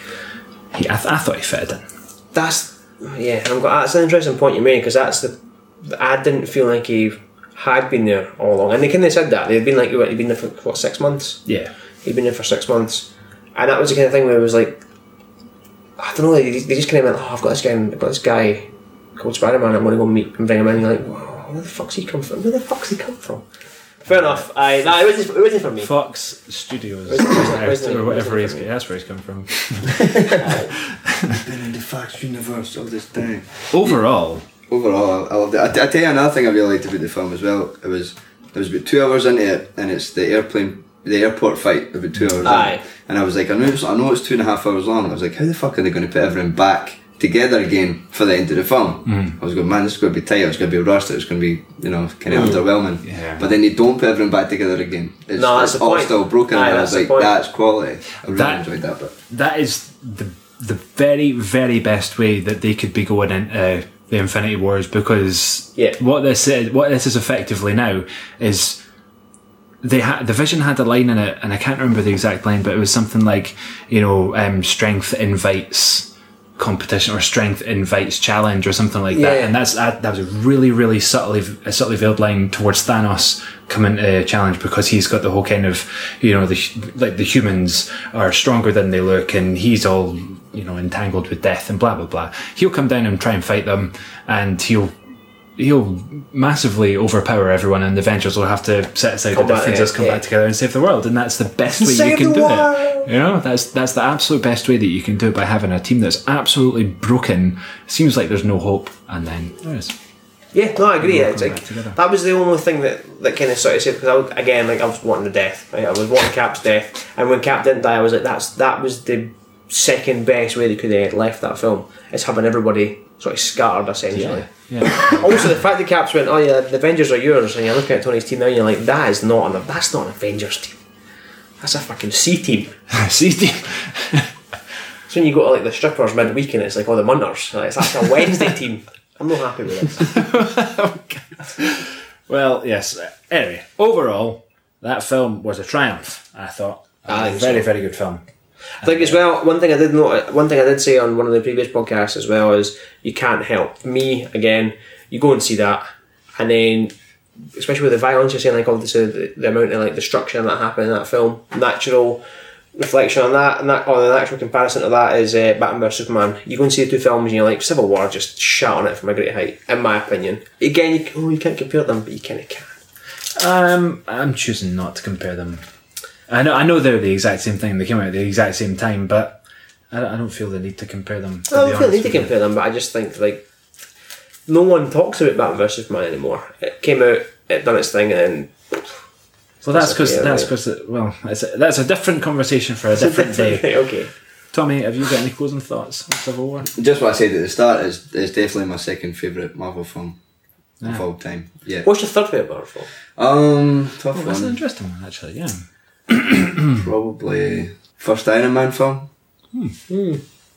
I thought he fitted in. That's an interesting point you made because I didn't feel like he had been there all along, and they kind of said that they'd been like he'd been there for what 6 months. Yeah. He'd been there for 6 months, and that was the kind of thing where it was like, I don't know, they just kind of went, oh, I've got this guy called Spider-Man, I'm going to go meet and bring him in. And you're like, wow, where the fuck's he come from? Fair enough. It wasn't for me. Fox Studios Wasn't- or whatever wasn't- that's where he's come from. I've been in the Fox universe all this time. Overall, I loved it. I tell you another thing I really liked about the film as well. It was about 2 hours into it, and it's the airport fight about 2 hours Aye. in. And I was like, I know it's 2.5 hours long. I was like, how the fuck are they going to put everyone back together again for the end of the film? I was going, man, this is going to be tight. It's going to be rushed. It's going to be, kind of underwhelming. Yeah. But then they don't put everyone back together again. No, that's it's the all point. still broken. Aye, and I that's was the like, point. that's quality. I really That- enjoyed that bit. that is the very, very best way that they could be going into the Infinity Wars, because Yeah. what this is effectively now is the Vision had a line in it, and I can't remember the exact line, but it was something like, strength invites competition or strength invites challenge or something like that, Yeah. and that was a really, really subtly veiled line towards Thanos coming to challenge, because he's got the whole kind of, the humans are stronger than they look, and he's all entangled with death and blah blah blah. He'll come down and try and fight them, and he'll massively overpower everyone, and the Avengers will have to set aside the differences, come back together and save the world. And that's the best way you can do it. That's the absolute best way that you can do it, by having a team that's absolutely broken, seems like there's no hope, and then there is. Yeah, no, I agree. We'll It's come like back together. that was the only thing that kind of sort of said, because I was wanting the death. Right? I was wanting Cap's death, and when Cap didn't die, I was like, that was the second best way they could have left that film. Is having everybody sort of scattered essentially. Yeah. Also, the fact that Caps went, oh yeah, the Avengers are yours, and you're looking at Tony's team now, and you're like, that's not an Avengers team. That's a fucking C team. C team. So when you go to like the strippers midweek and it's like all the Munters, like, that's a Wednesday team. I'm not happy with this. Well, yes. Anyway, overall, that film was a triumph, I thought. I think Very, so. very good film. I think as well, one thing I did say on one of the previous podcasts as well is you can't help. Me, again, you go and see that, and then, especially with the violence, you're saying like obviously the amount of like destruction that happened in that film, natural reflection on that, and that, or the actual comparison to that is Batman vs Superman. You go and see the two films and you're like, Civil War just shot on it from a great height, in my opinion. Again, you can't compare them, but you kind of can. I'm choosing not to compare them. I know they're the exact same thing. They came out at the exact same time, but I don't feel the need to compare them. I don't feel the need to compare them, but I just think like no one talks about Batman vs Superman anymore. It came out, it done its thing, and Well, that's because that's a different conversation for a different day. Okay. Tommy, have you got any closing thoughts on Civil War? Just what I said at the start is definitely my second favourite Marvel film of all time. Yeah. What's your third favourite Marvel film? Tough That's an one. interesting one, actually. Yeah. Probably first Iron Man film. Do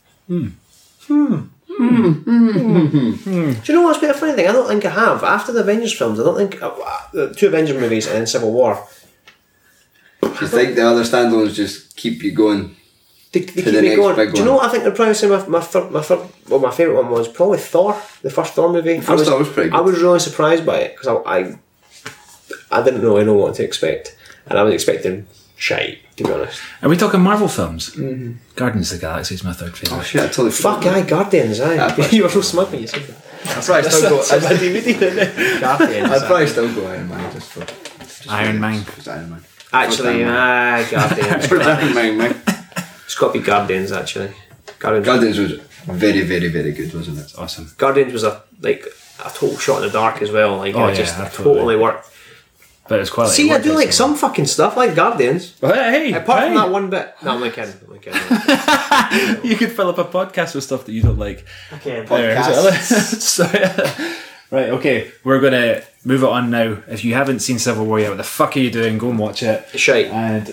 you know what's been a funny thing? I don't think I have. After the Avengers films, I don't think the two Avengers movies and then Civil War. Do you think the other standalones just keep you going? They To keep the me next going. big Do you know one. what I think? I'd probably say my favourite one was probably Thor, the first Thor movie. First Thor was pretty good. I was really surprised by it because I didn't really know what to expect, and I was expecting shite, to be honest. Are we talking Marvel films? Mm-hmm. Guardians of the Galaxy is my third favourite. Oh shit! I totally Fuck forgot. aye, Guardians, aye. Yeah, You were so smug when you said that. I'd probably still go. Guardians. I'd probably still go Iron Man just for Iron Man. Just Iron Man. Actually, First Guardians. Iron Man, man. It's got to be Guardians, actually. Guardians was very, very, very good, wasn't it? Awesome. Guardians was a total shot in the dark as well. Like, Oh, it yeah, just absolutely. totally worked. But it's quality. See, I work, do like isn't some fucking stuff like Guardians. it? Hey, Apart hey. from that one bit. No, I'm only kidding. You could fill up a podcast with stuff that you don't like. Okay. Sorry. Right, okay. We're going to move it on now. If you haven't seen Civil War yet, what the fuck are you doing? Go and watch it. Shite. And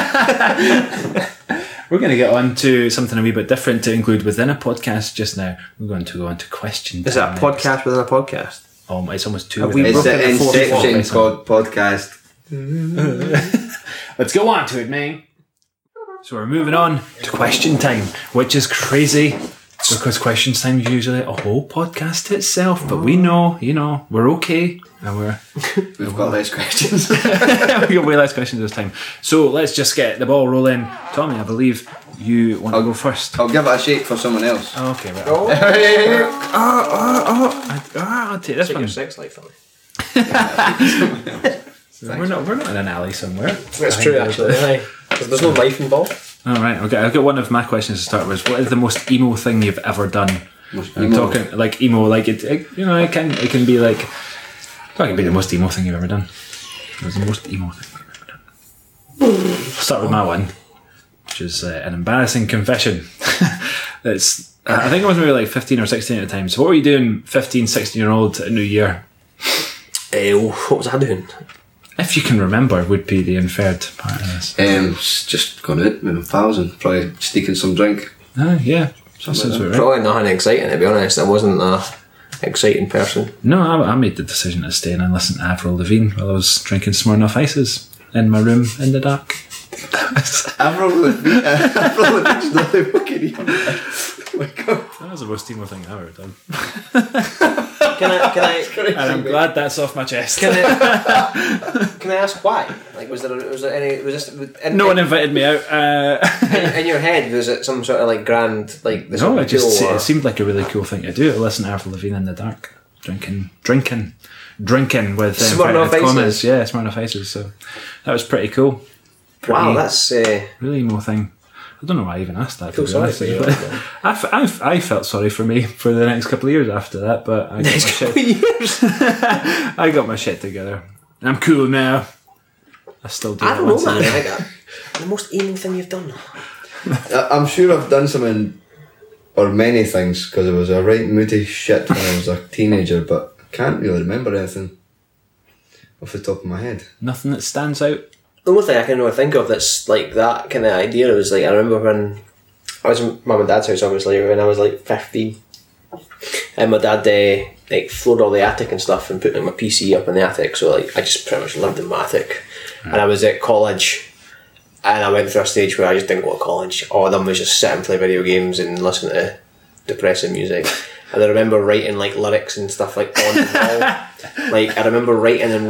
we're going to get on to something a wee bit different to include within a podcast just now. We're going to go on to question Is time it a podcast within a podcast? It's almost two. Have we It's broken the the fourth Inception wall. podcast. Let's go on to it, man. So we're moving on to question time, which is crazy because question time is usually a whole podcast itself. But we know, we're okay, and We've got less questions. we got way less questions this time. So let's just get the ball rolling. Tommy, I believe you want to go first. I'll give it a shake for someone else. Oh, okay, right. I'll take this Take one. your sex life, Tommy. We're not in an alley somewhere. That's true, actually. Aye. There's no life involved. All right, okay. I've got one of my questions to start with. What is the most emo thing you've ever done? I'm emo? talking like emo, like it can be like. That can be the most emo thing you've ever done. What's the most emo thing you've ever done? I'll start with my one, which is an embarrassing confession. It's I think I was maybe like 15 or 16 at the time. So what were you doing, 15, 16-year-old at New Year? What was I doing? If you can remember, would be the inferred part of this. Just gone out with my pals and probably sneaking some drink. Yeah. Sounds about right. Probably nothing exciting, to be honest. I wasn't a exciting person. No, I made the decision to stay in and listen to Avril Lavigne while I was drinking Smirnoff Ices in my room in the dark. Avril Lavigne's not the fucking emo. Oh my god. That was the most emo thing I've ever done. Can I And I'm glad that's off my chest. can I ask why? Like, was there any? Was this No one invited me out. in your head? Was it some sort of like grand like this? No, it seemed like a really cool thing to do. I listen to Avril Lavigne in the dark, drinking with Smirnoff inverted commas. Ices. Yeah, Smirnoff Ices. So that was pretty cool. Wow, that's Really emo thing. I don't know why I even asked that. Feel To be sorry honest for you. with you. I felt sorry for me for the next couple of years after that, but I got my shit. years. I got my shit together. I'm cool now. I still do. I it don't know, once a man. year. I got the most emo thing you've done. I'm sure I've done something, or many things, because I was a right moody shit when I was a teenager, but I can't really remember anything off the top of my head. Nothing that stands out. The only thing I can really think of that's like that kind of idea was like I remember when I was in mum and dad's house, obviously when I was like 15, and my dad like floored all the attic and stuff and put like, my PC up in the attic. So like I just pretty much lived in my attic, and I was at college, and I went through a stage where I just didn't go to college. All of them was just sit and play video games and listen to depressing music. And I remember writing like lyrics and stuff like on the wall. Like I remember writing in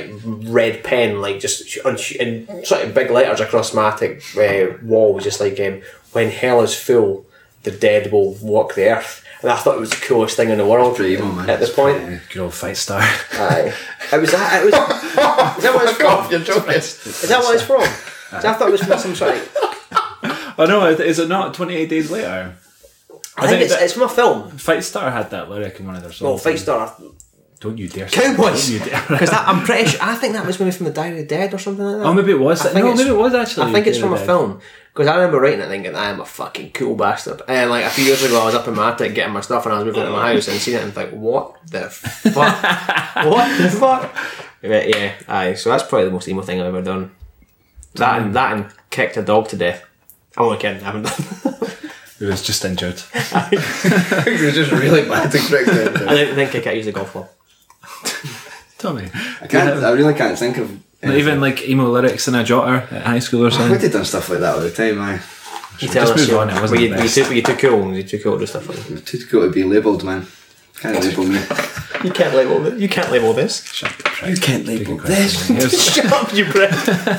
red pen, like just in sort of big letters across my attic wall, was just like when hell is full, the dead will walk the earth. And I thought it was the coolest thing in the world Pretty emo, man. at this point. Good old Fight Star. Aye. It was that. It was. Is that what it's from? You're joking. Is that what it's from? So I thought it was from some sort of. Oh no, is it not 28 Days Later? I think it's from a film. Fight Star had that lyric in one of their songs. Well, Fight Star. Don't you dare. Cowboys. Don't you dare. Because I'm pretty sure. I think that was maybe from the Diary of the Dead or something like that. Oh, maybe it was. I think No, it's- maybe it was actually. I think it's from a Dead. film. Because I remember writing it thinking, I am a fucking cool bastard. And like a few years ago, I was up in my attic getting my stuff and I was moving into my house and seen it and think, what the fuck? What the fuck? But yeah, aye. So that's probably the most emo thing I've ever done. That and kicked a dog to death. I'm only kidding, I haven't done. It was just injured. It was just really bad to correct it. I didn't think I could use a golf club. Tommy. I really can't think of Not even like emo lyrics in a jotter at high school or I would something. have done stuff like that all the time, aye. You tell Just us, move on, it wasn't the best. were you too cool? Were you too cool to do stuff like that? It's too cool to be labelled, man. Can't label me. You can't label this. You can't label this. Shut up, Frank. You can't label Good question. this. Here's Shut up, you prick.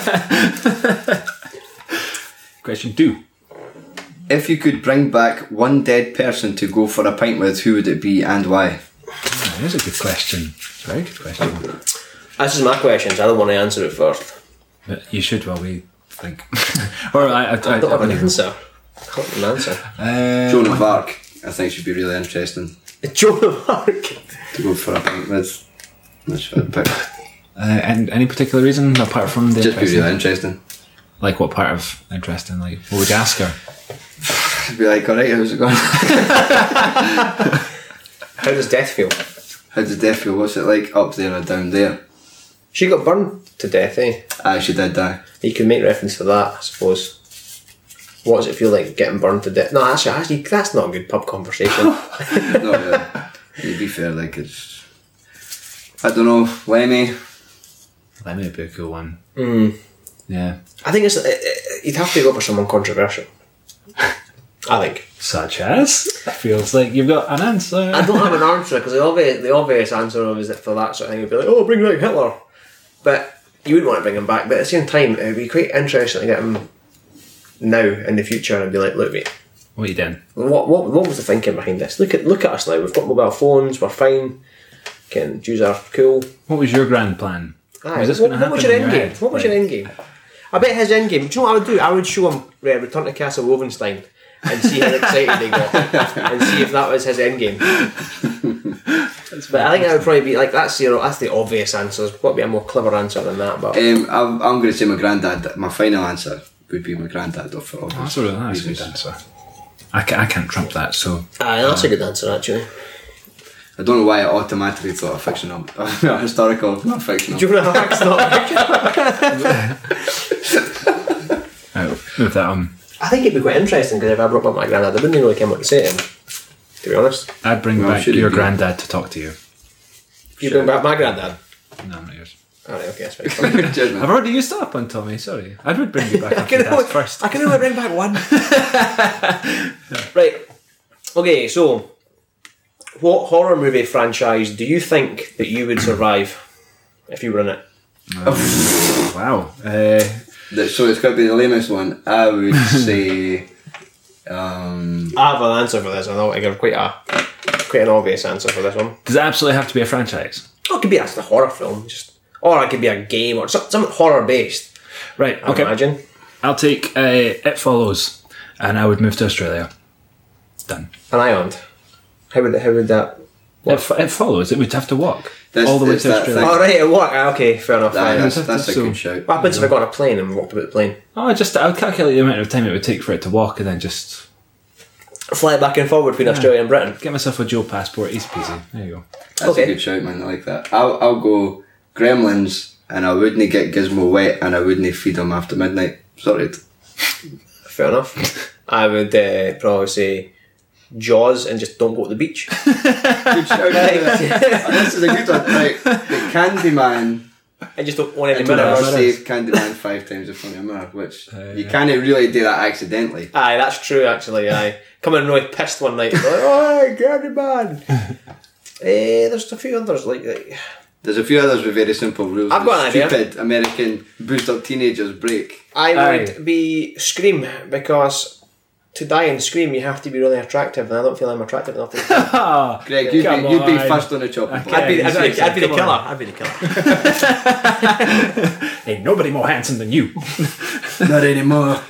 question 2. If you could bring back one dead person to go for a pint with, who would it be and why? Oh, here's a good question. It's a very good question. This is my question, so I don't want to answer it first. But you should while we think. Or I don't have an answer. I don't have an answer. Joan of Arc, I think should be really interesting Joan of Arc. to go for a pint with. That's what I'd pick. And any particular reason apart from the Just be interesting? really interesting. Like what part of interesting? Like what would you ask her? I'd be like, alright, how's it going? How does death feel? How does death feel? What's it like up there or down there? She got burned to death, eh? Aye, she did die. You can make reference to that, I suppose. What does it feel like getting burned to death? No, actually, that's not a good pub conversation. Not really. To be fair, like it's. I don't know, Lemmy. That may be a cool one. Mm. Yeah. I think you'd have to go for someone controversial. I think. Such as? It feels like you've got an answer. I don't have an answer because the obvious answer is that for that sort of thing would be like, oh, bring back Hitler. But you would want to bring him back. But at the same time, it would be quite interesting to get him now in the future and be like, look, mate, What are you doing? what was the thinking behind this? Look at us now. We've got mobile phones. We're fine. Jews are cool. What was your grand plan? Aye. Was this What going to happen was your in end your game? head? What was your end game? I bet his end game. Do you know what I would do? I would show him Return to Castle Wolfenstein and see how excited he got, and see if that was his end game. But I think that would probably be like that's the obvious answer. There's got to be a more clever answer than that. But I'm going to say my granddad. My final answer would be my granddad. For obvious That's a good reasons. answer. I can't trump that, so... aye, that's a good answer actually. I don't know why I automatically thought of fictional, not historical, not fictional. Do you know that's not? Move that on. I think it'd be quite interesting because if I brought up my granddad, I wouldn't really care what to say to him. To be honest, I'd bring Well, back should it your be? granddad to talk to you. you bring back my granddad. No, not yours. Alright, okay, that's fine. Cheers, man. I've already used that up on Tommy, sorry. I would bring you back I if can you only asked first. I can only bring back one. Right. Okay, so what horror movie franchise do you think that you would survive if you were in it? Wow. So it's got to be the lamest one. I would say. I have an answer for this. I know I give quite an obvious answer for this one. Does it absolutely have to be a franchise? Oh, it could be a horror film, or it could be a game or something horror based. Right, I okay. imagine. I'll take It Follows. and I would move to Australia. Done. An island. How would that? It follows. It would have to walk That's- all the way it's to that Australia. thing. Oh right, it work. Okay, fair enough. That's a So- good shout. What happens if I got on a plane and walked about the plane? Oh, I would calculate the amount of time it would take for it to walk, and then just Fly back and forward between Australia and Britain. get myself a dual passport. Easy peasy. There you go. That's Okay. a good shout, man. I like that. I'll go Gremlins, and I wouldn't get Gizmo wet, and I wouldn't feed him after midnight. Sorted. Fair enough. I would probably say Jaws and just don't go to the beach. Good shout. This is a good one. Right, the Candyman. I just don't want any Never mirrors. save Candyman 5 times in front of a mirror, which you can't really do that accidentally. Aye, that's true actually, aye. Coming really pissed one night, like, oh, Candyman! There's a few others, like There's a few others with very simple rules. I've got an idea. Stupid American boosted up teenagers break. I would Aye. be Scream, because to die in Scream you have to be really attractive, and I don't feel I'm attractive enough to Greg, you'd Come be on. first on the chopping block. I'd be the Come killer. on. I'd be the killer. Ain't nobody more handsome than you. Not anymore.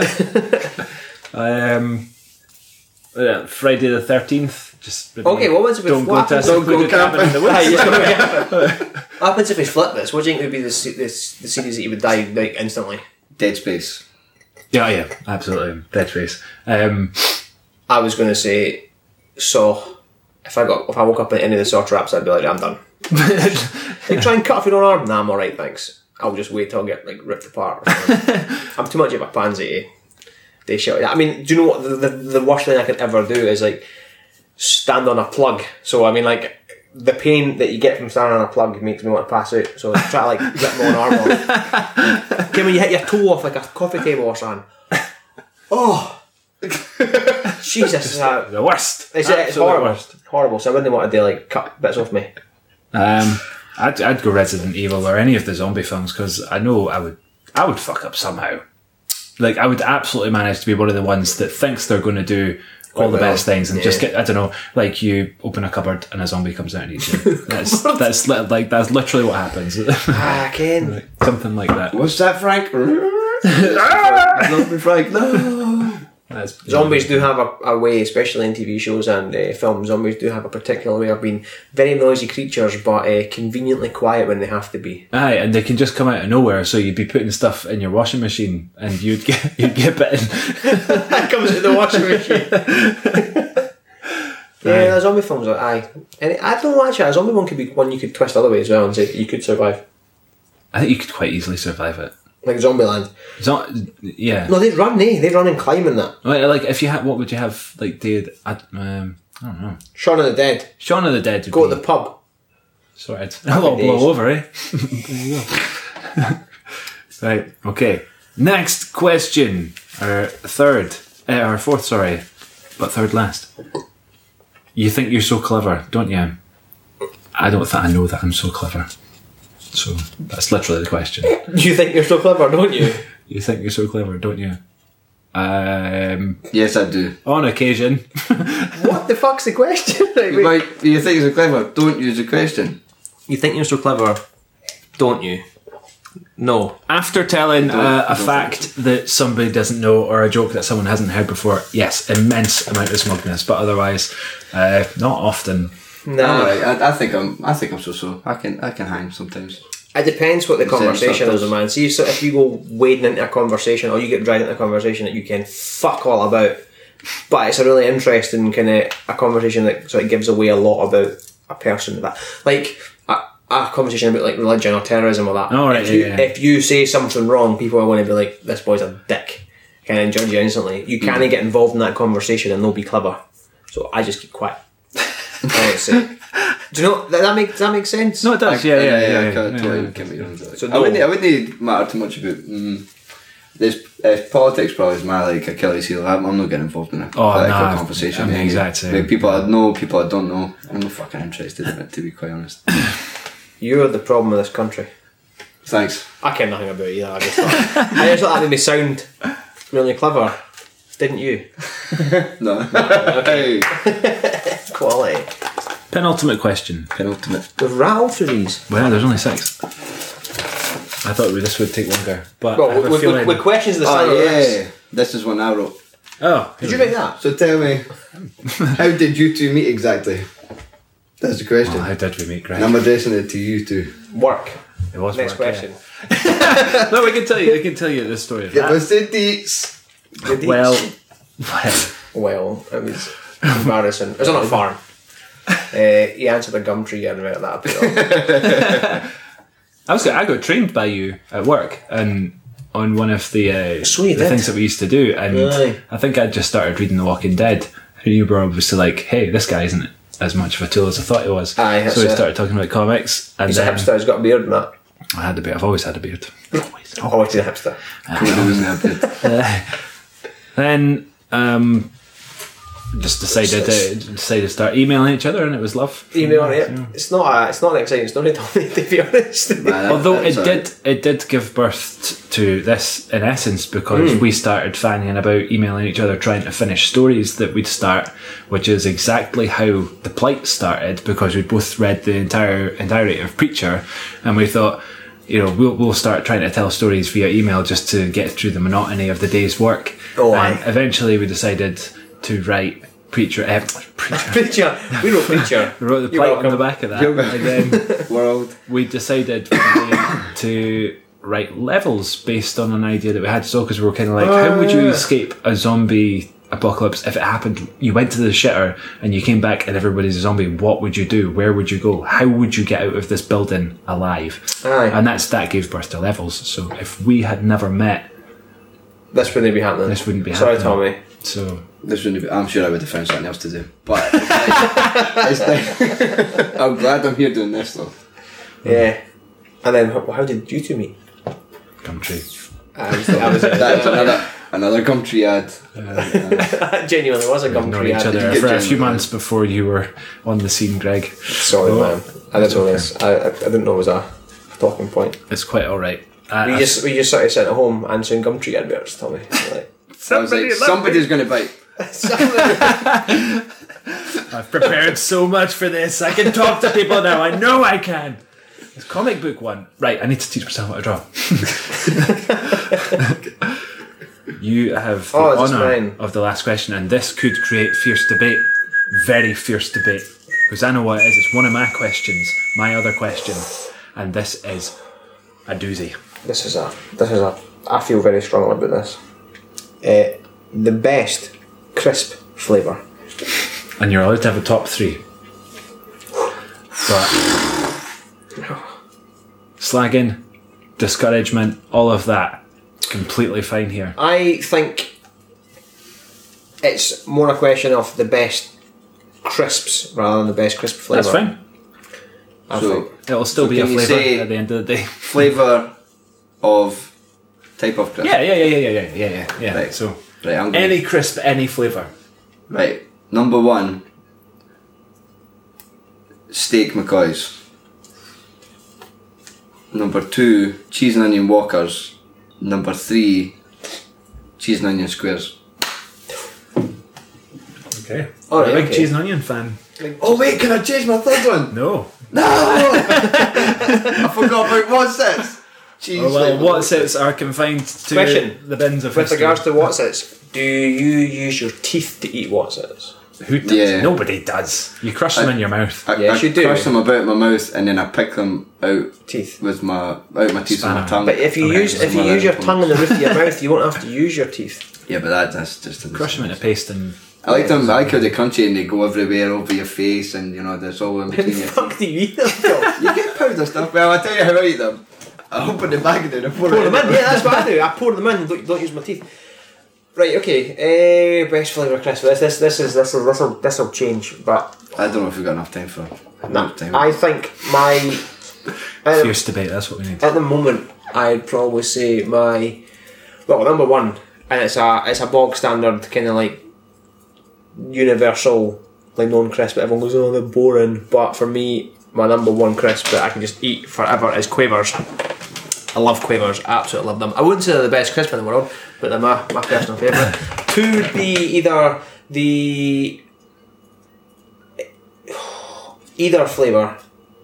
Friday the 13th. Just Okay, what was it don't before? go to a Don't go secluded cabin in the woods. Aye, yeah, what happens if we flip this? What do you think would be the series that you would die like instantly? Dead Space. Yeah, absolutely. Dead Space. I was going to say Saw. If I woke up at any of the Saw traps, I'd be like, I'm done. Like, try and cut off your own arm. Nah, I'm alright, thanks. I'll just wait till I get like ripped apart. Or something. I'm too much of a pansy. Eh? They shout. I mean, do you know what the worst thing I could ever do is like stand on a plug. So I mean, like the pain that you get from standing on a plug makes me want to pass out. So try to like rip my own arm off. Okay, when you hit your toe off like a coffee table or something. Oh. Jesus, The worst. it's Absolute horrible. worst. Horrible. So I wouldn't want to do like cut bits off me. I'd go Resident Evil or any of the zombie films, because I know I would fuck up somehow. Like, I would absolutely manage to be one of the ones that thinks they're going to do all the best things and just get, I don't know, like you open a cupboard and a zombie comes out and eats you. That's literally what happens. Ken. Something like that. What's that, Frank? Zombie Frank, no. Zombies do have a way, especially in TV shows and films, zombies do have a particular way of being very noisy creatures, but conveniently quiet when they have to be. Aye, and they can just come out of nowhere, so you'd be putting stuff in your washing machine and you'd get bitten. That comes out of the washing machine. Yeah, the zombie films are, aye. And I don't know, actually, a zombie one could be one you could twist the other way as well and say you could survive. I think you could quite easily survive it. Like Zombieland. Yeah. No, they'd run, They run and climb in that. Like, if you had, what would you have, like, I don't know. Shaun of the Dead. Shaun of the Dead would Go be to the pub. sorted. I'll blow over, eh? There you go. Right, okay. Next question. Our fourth, sorry. But third last. You think you're so clever, don't you? I don't think I know that I'm so clever. So, that's literally the question. You think you're so clever, don't you? You think you're so clever, don't you? Yes, I do. On occasion. What the fuck's the question? Right, wait. Right, you think you're clever? Don't use the question. You think you're so clever, don't you? No. After telling a fact that somebody doesn't know or a joke that someone hasn't heard before, yes, immense amount of smugness, but otherwise, not often. Nah. Alright, I think I'm so. I can hang sometimes. It depends what the conversation is, subtles. man. See, so if you go wading into a conversation or you get dragged into a conversation that you can fuck all about, but it's a really interesting kind of a conversation that sort of gives away a lot about a person. That like a conversation about like religion or terrorism or that. Oh, right, If you say something wrong, people are going to be like, "This boy's a dick," kind of judge you instantly. You can't get involved in that conversation and they'll be clever. So I just keep quiet. Honestly. Do you know does that make sense? No, it does. I Yeah. totally get me wrong. So I wouldn't matter too much about. This politics probably is my like Achilles heel. I'm not getting involved in a political conversation. I'm the exact same. Like, people I know, people I don't know. I'm not fucking interested in it, to be quite honest. You're the problem with this country. Thanks. I care nothing about it either. I just thought that made me sound really clever. Didn't you? No. Hey. Quality. Penultimate question. Penultimate. We've rattled through these. Well, there's only 6. I thought this would take longer, but I have a feeling. With questions of the Oh sound of this. yeah. This is one I wrote. Oh, Did you write that? So tell me, how did you two meet exactly? That's the question. how did we meet, Greg? And I'm addressing it to you two. Work. It was Next work, question. yeah. No, we can tell you. I can tell you the story of Give that. us the deets. Well, Well, it was embarrassing. It was on a farm. He answered a gum tree and went that up. I got trained by you at work and on one of the Sweet, the things that we used to do, and Aye. I think I'd just started reading The Walking Dead, and you were obviously like, "Hey, this guy isn't as much of a tool as I thought he was." Aye, that's so we it. started talking about comics, and He's a then hipster, he's got a beard and that. I had a beard. I've always had a beard. Oh, he's a hipster. Then just decided to start emailing each other, and it was love. Email it. It's not an exciting story, Tommy, to be honest. Although it did give birth to this in essence, because we started fanning about emailing each other trying to finish stories that we'd start, which is exactly how The Plight started, because we'd both read the entirety of Preacher, and we thought, we'll start trying to tell stories via email just to get through the monotony of the day's work. Oh, and aye. eventually we decided to write Preacher. Preacher. We wrote Preacher. We wrote The You're Plight on welcome. the back of that. You're And then World. we decided to write levels based on an idea that we had. So, because we were kind of like, how would you escape a zombie apocalypse if it happened? You went to the shitter and you came back and everybody's a zombie. What would you do? Where would you go? How would you get out of this building alive? Aye. And that gave birth to levels. So if we had never met, This wouldn't be happening. this wouldn't be Sorry, happening. Tommy. So This wouldn't be. I'm sure I would have found something else to do. But it's like I'm glad I'm here doing this though. Yeah. And then, how did you two meet? country. That's another gum tree ad. Genuinely was a gum Known tree each ad. other get for a few genuine. months before you were on the scene, Greg. Sorry, man. I didn't know this. I didn't know it was a talking point. It's quite alright. We just sort of sat at home answering gum tree adverts, Tommy. Like, I was like, somebody's going to bite. I've prepared so much for this. I can talk to people now. I know I can. It's comic book one. Right, I need to teach myself how to draw. You have the Oh, is this honour mine? of the last question, and this could create fierce debate. Very fierce debate. Because I know what it is. It's one of my questions, my other question. And this is a doozy. I feel very strongly about this. The best crisp flavour. And you're allowed to have a top three. But slagging, discouragement, all of that, completely fine here. I think it's more a question of the best crisps rather than the best crisp flavour. That's fine. I So- think. It'll still be a can you flavour say- at the end of the day. Flavour of type of crisp. Yeah. Right. So Right, I'm gonna, any crisp, any flavour. right. Number 1, steak McCoys. Number 2, cheese and onion Walkers. Number 3, cheese and onion squares. Okay. Oh, You're a big okay. cheese and onion fan. Oh wait, can I change my third one? No. No! I forgot about what's this. Cheese. Oh, well, flavour. what's its are confined to Question. the bins of With history. regards to Wotsits, do you use your teeth to eat Wotsits? Who does? Yeah. Nobody does. You crush them in your mouth. I Yes, you do. crush them about my mouth and then I pick them out Teeth. with my teeth and Spanner. my tongue. But if you Okay. use your tongue in the roof of your mouth, you won't have to use your teeth. Yeah, but that's just Crush them into paste and I like them. I like how they're crunchy and they go everywhere over your face, and you know there's all in How the between your fuck teeth. do you eat them, Phil? You get powder stuff. Well, I tell you how I eat them. I open the bag and then I pour Pour it them in, yeah, that's what I do. I pour them in and don't use my teeth. Right, okay. Best flavour crisp. This'll change, but I don't know if we've got enough time for enough time. I think my fierce debate. That's what we need. at the moment I'd probably say number one, and it's a bog standard kind of like universal like known crisp. But everyone goes, oh, they're boring. But for me, my number one crisp that I can just eat forever is Quavers. I love Quavers, absolutely love them. I wouldn't say they're the best crisp in the world, but they're my personal favourite. Two would be either flavour,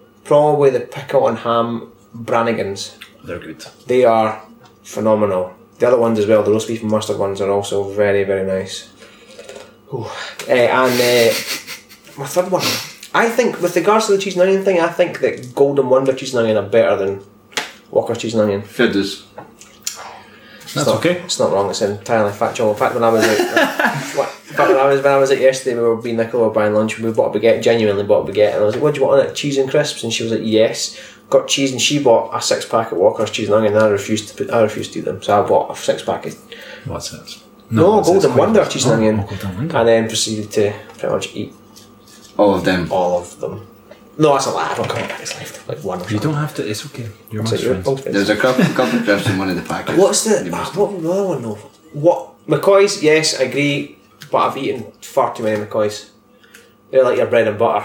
probably the pickle and ham Brannigans. They're good. They are phenomenal. The other ones as well, the roast beef and mustard ones, are also very, very nice. Ooh. And my third one, I think, with regards to the cheese and onion thing, I think that Golden Wonder cheese and onion are better than Walker's cheese and onion. Fair dues. That's okay. It's not wrong. It's entirely factual. In fact, when I was when I was out yesterday, we were being Nicola were buying lunch. We bought a baguette, genuinely bought a baguette, and I was like, "What do you want on it? Cheese and crisps?" And she was like, "Yes." Got cheese, and she bought a 6-pack at Walker's cheese and onion. And I refused to eat them, so I bought a 6-pack. What's it? No, Golden Wonder cheese and onion, Golden Wonder. and then proceeded to pretty much eat All of them. all of them. No, that's not that. I don't come back. It's left like one or You something. don't have to. It's okay. You're my So you're friend. both friends. There's a couple of crisps in one of the packets. What's the You missed what the other one though? What McCoy's? Yes, I agree, but I've eaten far too many McCoy's. They're like your bread and butter.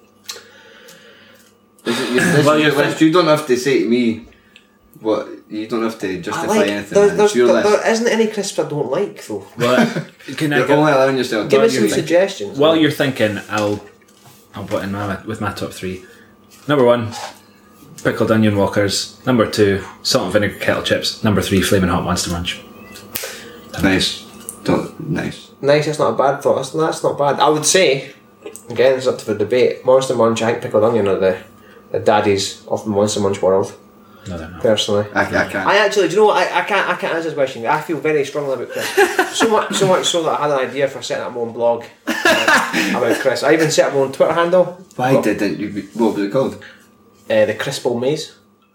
You don't have to say to me what. You don't have to justify anything. Man. It's your list. There isn't any crisps I don't like though. Well, can I You're only allowing yourself. Give to us some think. suggestions. While you're thinking, I'll put in with my top 3. Number 1, pickled onion Walkers. Number 2, salt and vinegar kettle chips. Number 3, flaming hot Monster Munch. Nice. Nice. Nice, that's not a bad thought. That's not bad. I would say, again, it's up to the debate. Monster Munch, I think pickled onion are the daddies of the Monster Munch world. No, they're not. Personally, I can't. I actually, do you know what? I can't answer this question. I feel very strongly about Chris. so much so that I had an idea for setting up my own blog about Chris. I even set up my own Twitter handle. Why didn't you? What was it called? The Crispal Maze.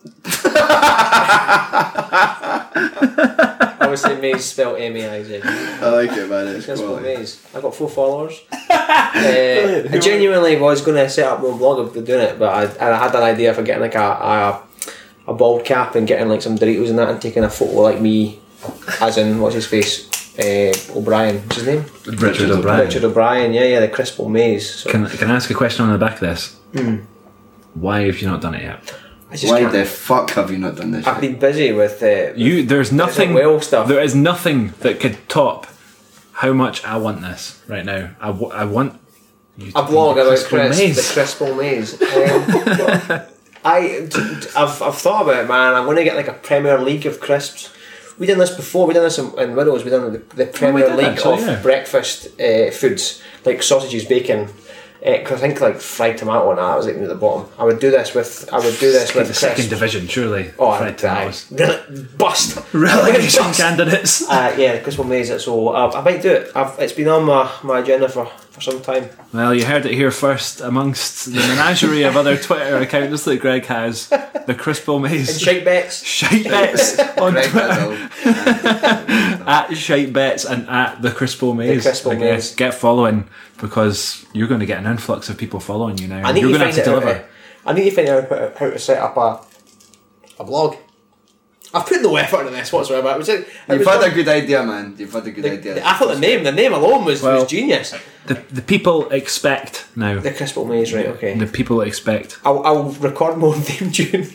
Obviously, Maze spelled M-A-I-Z. I like it, man. It's Crispal quality. Maze. I got 4 followers. I genuinely was going to set up my own blog of doing it, but I had an idea for getting like a bald cap and getting like some Doritos and that, and taking a photo like me, as in what's his face, O'Brien. What's his name? Richard O'Brien. Richard O'Brien. Yeah, the Crispal Maze. So Can I ask a question on the back of this? Why have you not done it yet? I just Why can't. the fuck have you not done this? I've yet? been busy with There's nothing. well stuff. There is nothing that could top how much I want this right now. I want you to a blog do the about Crispal Maze. the Crispal Maze. I've thought about it, man. I'm going to get like a Premier League of crisps. We done this before. We done this in Widows. We done the Premier did League actually, of yeah. breakfast foods like sausages, bacon. Because I think like fried tomato and that was like near the bottom. I would do this with The crisps. second division, surely. Oh, Fried tomatoes. Bust. Relegation Bust. candidates. Yeah, the Crispal Maze. So I might do it. It's been on my agenda for some time. Well, you heard it here first amongst the menagerie of other Twitter accounts that Greg has. The Crispal Maze. And shite bets. Shite Bets on Greg Twitter. Biddle. At Shite Bets and at the Crispal Maze. The Crispal I guess. Maze. Get following, because you're going to get an influx of people following you now. I need You're to going to find have to out. deliver. I need to find out how to set up a blog. I've put no effort into this whatsoever. You've had a good idea, man. You've had a good idea. I thought the name alone was genius. The people expect now. The Crispal Maze, right? Okay. The people expect. I'll record my own theme tune.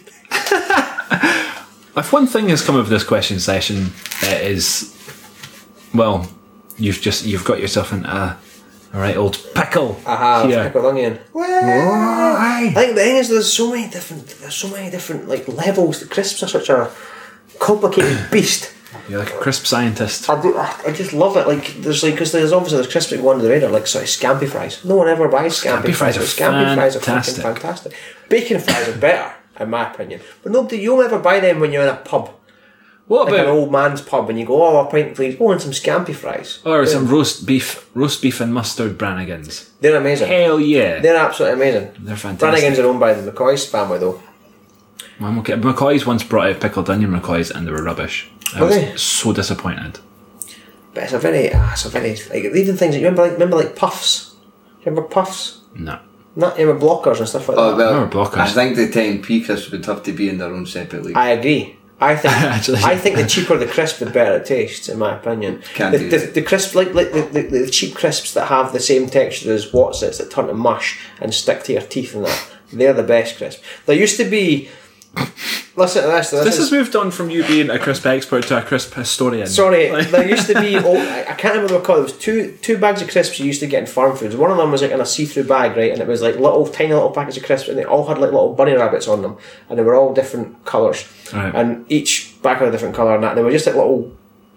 If one thing has come of this question session, it is, well, you've got yourself into a right old pickle. I have here. pickled onion. I think the thing is, there's so many different like levels. The crisps are such a complicated beast. You're like a crisp scientist. I just love it. Like there's obviously crisps that go under the radar, like sort of scampi fries. No one ever buys scampi fries. are Scampi fries are fucking fantastic. fantastic. Bacon fries are better, in my opinion. But nobody, you'll never buy them when you're in a pub, What like an about old man's pub, and you go, "Oh, a pint, please." Oh, and some scampi fries. or some roast beef and mustard Brannigans? They're amazing. Hell yeah, They're absolutely amazing. they're fantastic. Brannigan's are owned by the McCoy's family, though. I'm okay. McCoy's once brought out pickled onion McCoy's and they were rubbish. I Were was they? so disappointed. But it's a very like even things that you remember like puffs. Remember puffs? No. Not even blockers and stuff like Oh, that. well, Or blockers. I think the 10p crisps would have to be in their own separate league. I agree. I think Actually. I think the cheaper the crisp, the better it tastes. In my opinion, Can't the, do the, that. the crisp like the cheap crisps that have the same texture as Watsits that turn to mush and stick to your teeth and that. They're the best crisp. There used to be. Listen to this. This has moved on from you being a crisp expert to a crisp historian. Sorry, there used to be. I can't remember what it called. There was two bags of crisps you used to get in farm foods. One of them was like in a see-through bag, right, and it was like tiny little packets of crisps, and they all had like little bunny rabbits on them, and they were all different colours, Right. and each bag had a different colour, and that they were just like little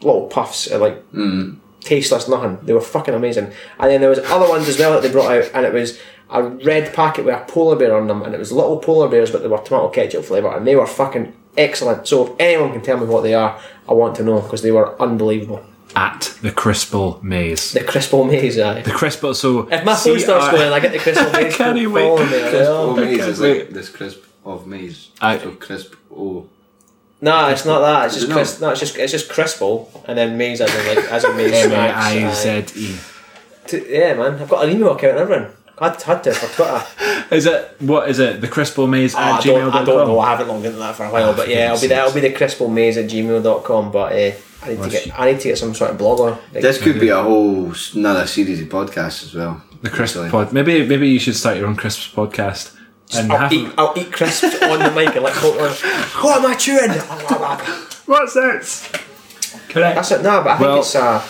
little puffs, like tasteless nothing. They were fucking amazing. And then there was other ones as well that they brought out, and it was a red packet with a polar bear on them, and it was little polar bears, but they were tomato ketchup flavour, and they were fucking excellent. So if anyone can tell me what they are, I want to know, because they were unbelievable. At the Crispel Maze. The Crispel Maze, aye. The Crispel, so... If my phone starts going, I get the Crispel Maze. Can't even wait. Follow me, Crisp oh. of maize is like this crisp of maize. Aye. So crisp o. No, it's not that. It's just No. crisp. No, it's just Crispel, and then Maze as in Maze. M-A-I-Z-E. Yeah, man. I've got an email account and everything. I had to for Twitter. Is it, what is it, the Crispel Maze at I gmail.com? don't know. I haven't logged into that for a while, but yeah, it'll be the Crispel Maze at gmail.com. But I need to get some sort of blog on. This could be a whole another series of podcasts as well. The Crisp Actually. Pod. Maybe you should start your own Crisps podcast. And I'll eat crisps on the mic and like, what am I chewing? What's this? Correct. That's it. No, but I think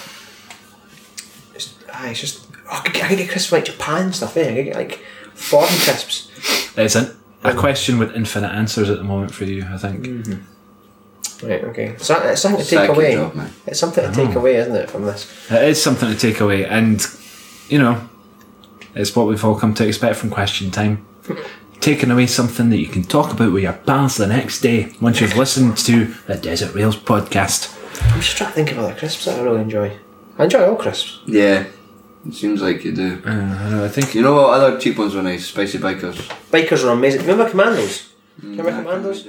it's just. I could get crisps from like Japan and stuff. I could get like foreign crisps. It's a question with infinite answers at the moment for you, I think. Right. Okay. So it's something to take Second away. job, man. It's something to take away, isn't it, from this? It is something to take away, and you know, it's what we've all come to expect from Question Time. Taking away something that you can talk about with your pals the next day once you've listened to the Desert Rails podcast. I'm just trying to think of other crisps that I really enjoy. I enjoy all crisps. Yeah, it seems like you do. I think You know what other cheap ones were nice? Spicy bikers. Bikers are amazing. Remember Commandos? Can you remember Commandos?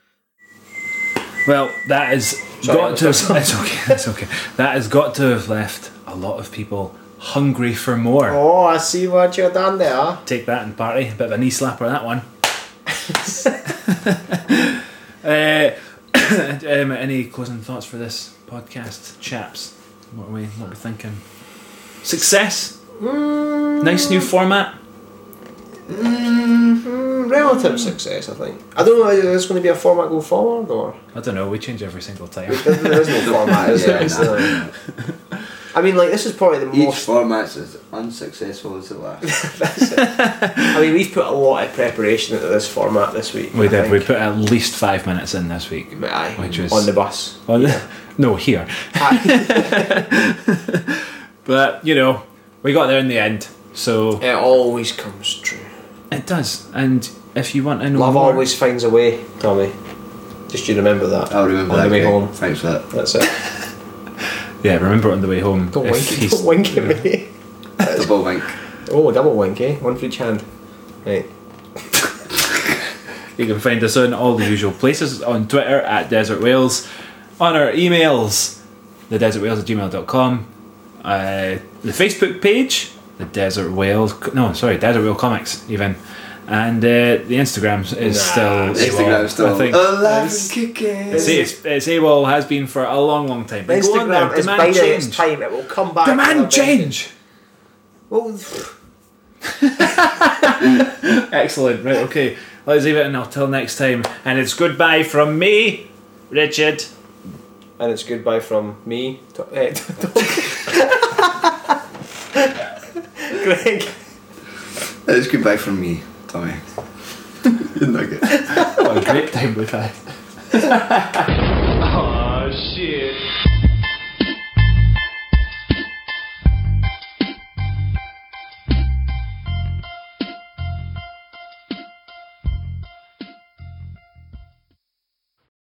Well, that has got to. It's okay. It's okay. That has got to have left a lot of people hungry for more. Oh, I see what you've done there. Take that and party. Bit of a knee slapper, that one. Any closing thoughts for this podcast, chaps? What are we thinking? Success. Nice new format. Relative success, I think. I don't know if there's going to be a format go forward or. I don't know. We change every single time. There is no format, is there? Yeah, I mean, like, this is probably the Each most. format's as unsuccessful as the last. That's it. I mean, we've put a lot of preparation into this format this week. We I did. think. We put at least 5 minutes in this week. Aye, which was on the bus. No, here. But you know, we got there in the end. So It always comes true. it does. And if you want to know Love more, always finds a way, Tommy. Just you remember that. I'll remember on that. the way Greg. home. Thanks for that. That's it. yeah, remember it on the way home. Don't if wink, he's- don't wink at me. Double wink. Oh, double wink, eh? One for each hand. Right. You can find us on all the usual places, on Twitter at Desert Wales, on our emails, thedesertwales@gmail.com, the Facebook page, the Desert Wales, Desert Whale Comics even, and the Instagram is still Instagram's still I think. alive and kicking. It's AWOL, has been for a long time. But go on there, Instagram is demand biding its change. time. It will come back. Demand change! Well, Excellent, right, okay. Let's leave it until next time. And it's goodbye from me, Richard. and it's goodbye from me. Greg. It's goodbye from me, Tommy. Nugget. What a great time we've had. Oh shit.